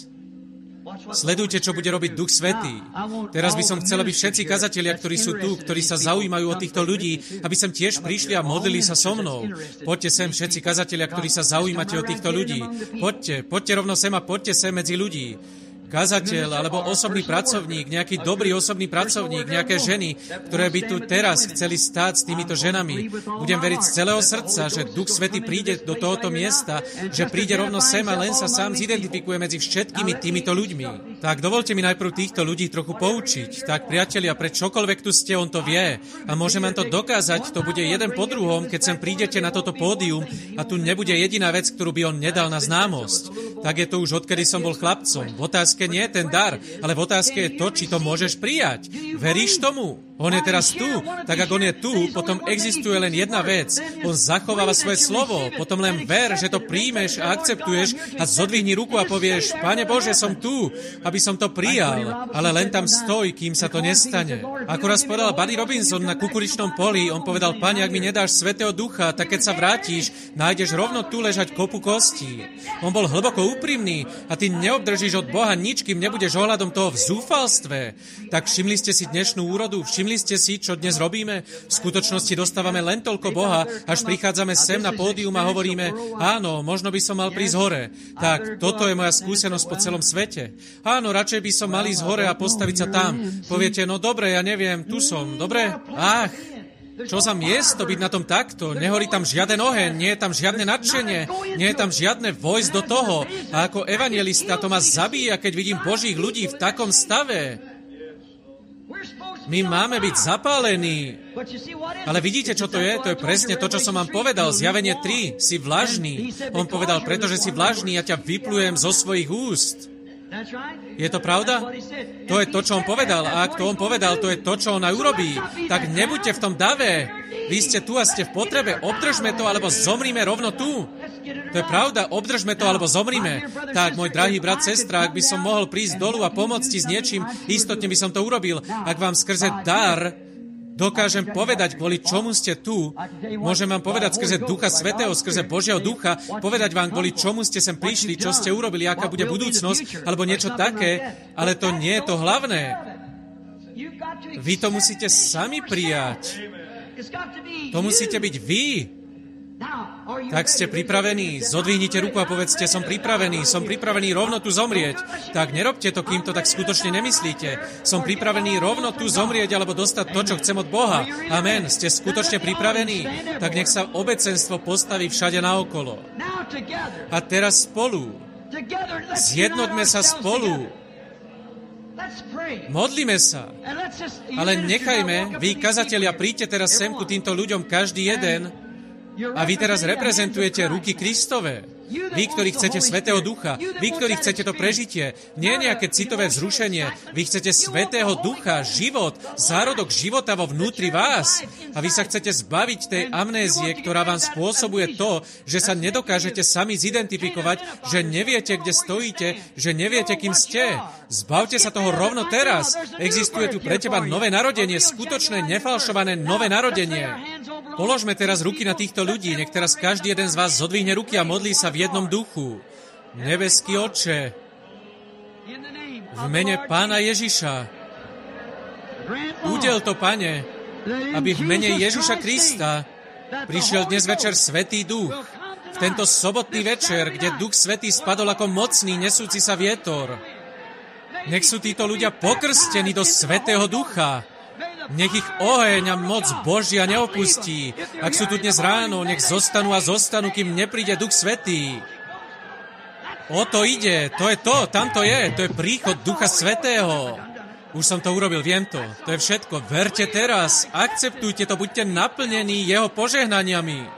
Sledujte, čo bude robiť Duch Svätý. Teraz by som chcel, aby všetci kazatelia, ktorí sú tu, ktorí sa zaujímajú o týchto ľudí, aby sem tiež prišli a modlili sa so mnou. Poďte sem, všetci kazatelia, ktorí sa zaujímate o týchto ľudí. Poďte, poďte rovno sem a poďte sem medzi ľudí. Kazateľ alebo osobný pracovník, nejaký dobrý osobný pracovník, nejaké ženy, ktoré by tu teraz chceli stáť s týmito ženami. Budem veriť z celého srdca, že Duch Svätý príde do tohoto miesta, že príde rovno sem a len sa sám zidentifikuje medzi všetkými týmito ľuďmi. Tak dovolte mi najprv týchto ľudí trochu poučiť. Tak priatelia, pre čokoľvek tu ste, on to vie. A môžem vám to dokázať, to bude jeden po druhom, keď sem prídete na toto pódium a tu nebude jediná vec, ktorú by on nedal na známosť. Tak je to už odkedy som bol chlapcom. V otázke nie je ten dar, ale v otázke je to, či to môžeš prijať. Veríš tomu? On je teraz tu, tak ak on je tu, potom existuje len jedna vec. On zachováva svoje slovo, potom len ver, že to príjmeš a akceptuješ a zodvihni ruku a povieš, Pane Bože, som tu, aby som to prijal, ale len tam stoj, kým sa to nestane. Ako raz povedal Buddy Robinson na kukuričnom poli, on povedal, Pane, ak mi nedáš Svätého Ducha, tak keď sa vrátiš, nájdeš rovno tu ležať kopu kostí. On bol hlboko úprimný a ty neobdržíš od Boha nič, kým nebudeš ohľadom toho v zúfalstve. Tak všimli ste si dnešnú úrodu, všimli Všimli ste si, čo dnes robíme? V skutočnosti dostávame len toľko Boha, až prichádzame sem na pódium a hovoríme, áno, možno by som mal prísť hore. Tak, toto je moja skúsenosť po celom svete. Áno, radšej by som mal ísť hore a postaviť sa tam. Poviete, no dobre, ja neviem, tu som, dobre? Ach, čo za miesto byť na tom takto? Nehorí tam žiaden oheň, nie je tam žiadne nadšenie, nie je tam žiadne vojsť do toho. A ako evanjelista to ma zabíja, keď vidím Božích ľudí v takom stave. My máme byť zapálení. Ale vidíte, čo to je? To je presne to, čo som vám povedal. Zjavenie tri. Si vlažný. On povedal, pretože si vlažný, ja ťa vyplujem zo svojich úst. Je to pravda? To je to, čo on povedal. A ak to on povedal, to je to, čo on aj urobí. Tak nebuďte v tom dave. Vy ste tu a ste v potrebe. Obdržme to, alebo zomrime rovno tu. To je pravda. Obdržme to, alebo zomrime. Tak, môj drahý brat, sestra, ak by som mohol prísť dolu a pomôcť ti s niečím, istotne by som to urobil. Ak vám skrze dar dokážem povedať, kvôli čomu ste tu, môžem vám povedať skrze Ducha Svätého, skrze Božieho Ducha, povedať vám, kvôli čomu ste sem prišli, čo ste urobili, aká bude budúcnosť, alebo niečo také, ale to nie je to hlavné. Vy to musíte sami prijať. To musíte byť vy. Tak ste pripravení? Zodvihnite ruku a povedzte, som pripravený, som pripravený rovno tu zomrieť. Tak nerobte to, kým to tak skutočne nemyslíte. Som pripravený rovno tu zomrieť alebo dostať to, čo chcem od Boha. Amen. Ste skutočne pripravení? Tak nech sa obecenstvo postaví všade naokolo. A teraz spolu. Zjednoťme sa spolu. Modlíme sa. Ale nechajme, vy, kazatelia, príďte teraz sem ku týmto ľuďom každý jeden. A vy teraz reprezentujete ruky Kristove. Vy, ktorí chcete Svätého Ducha, vy, ktorí chcete to prežitie, nie nejaké citové vzrušenie, vy chcete Svätého Ducha, život, zárodok života vo vnútri vás. A vy sa chcete zbaviť tej amnézie, ktorá vám spôsobuje to, že sa nedokážete sami zidentifikovať, že neviete, kde stojíte, že neviete, kým ste. Zbavte sa toho rovno teraz. Existuje tu pre teba nové narodenie, skutočné, nefalšované nové narodenie. Položme teraz ruky na týchto ľudí, nech teraz každý jeden z vás zodvihne ruky a modlí sa v jednom duchu. Nebeský Otče, v mene Pána Ježiša, udel to, Pane, aby v mene Ježiša Krista prišiel dnes večer Svätý Duch. V tento sobotný večer, kde Duch Svätý spadol ako mocný, nesúci sa vietor. Nech sú títo ľudia pokrstení do Svätého Ducha. Nech ich oheň a moc Božia neopustí. Ak sú tu dnes ráno, nech zostanú a zostanú, kým nepríde Duch Svätý. O to ide, to je to, tam to je, to je príchod Ducha Svätého. Už som to urobil, viem to, to je všetko. Verte teraz, akceptujte to, buďte naplnení jeho požehnaniami.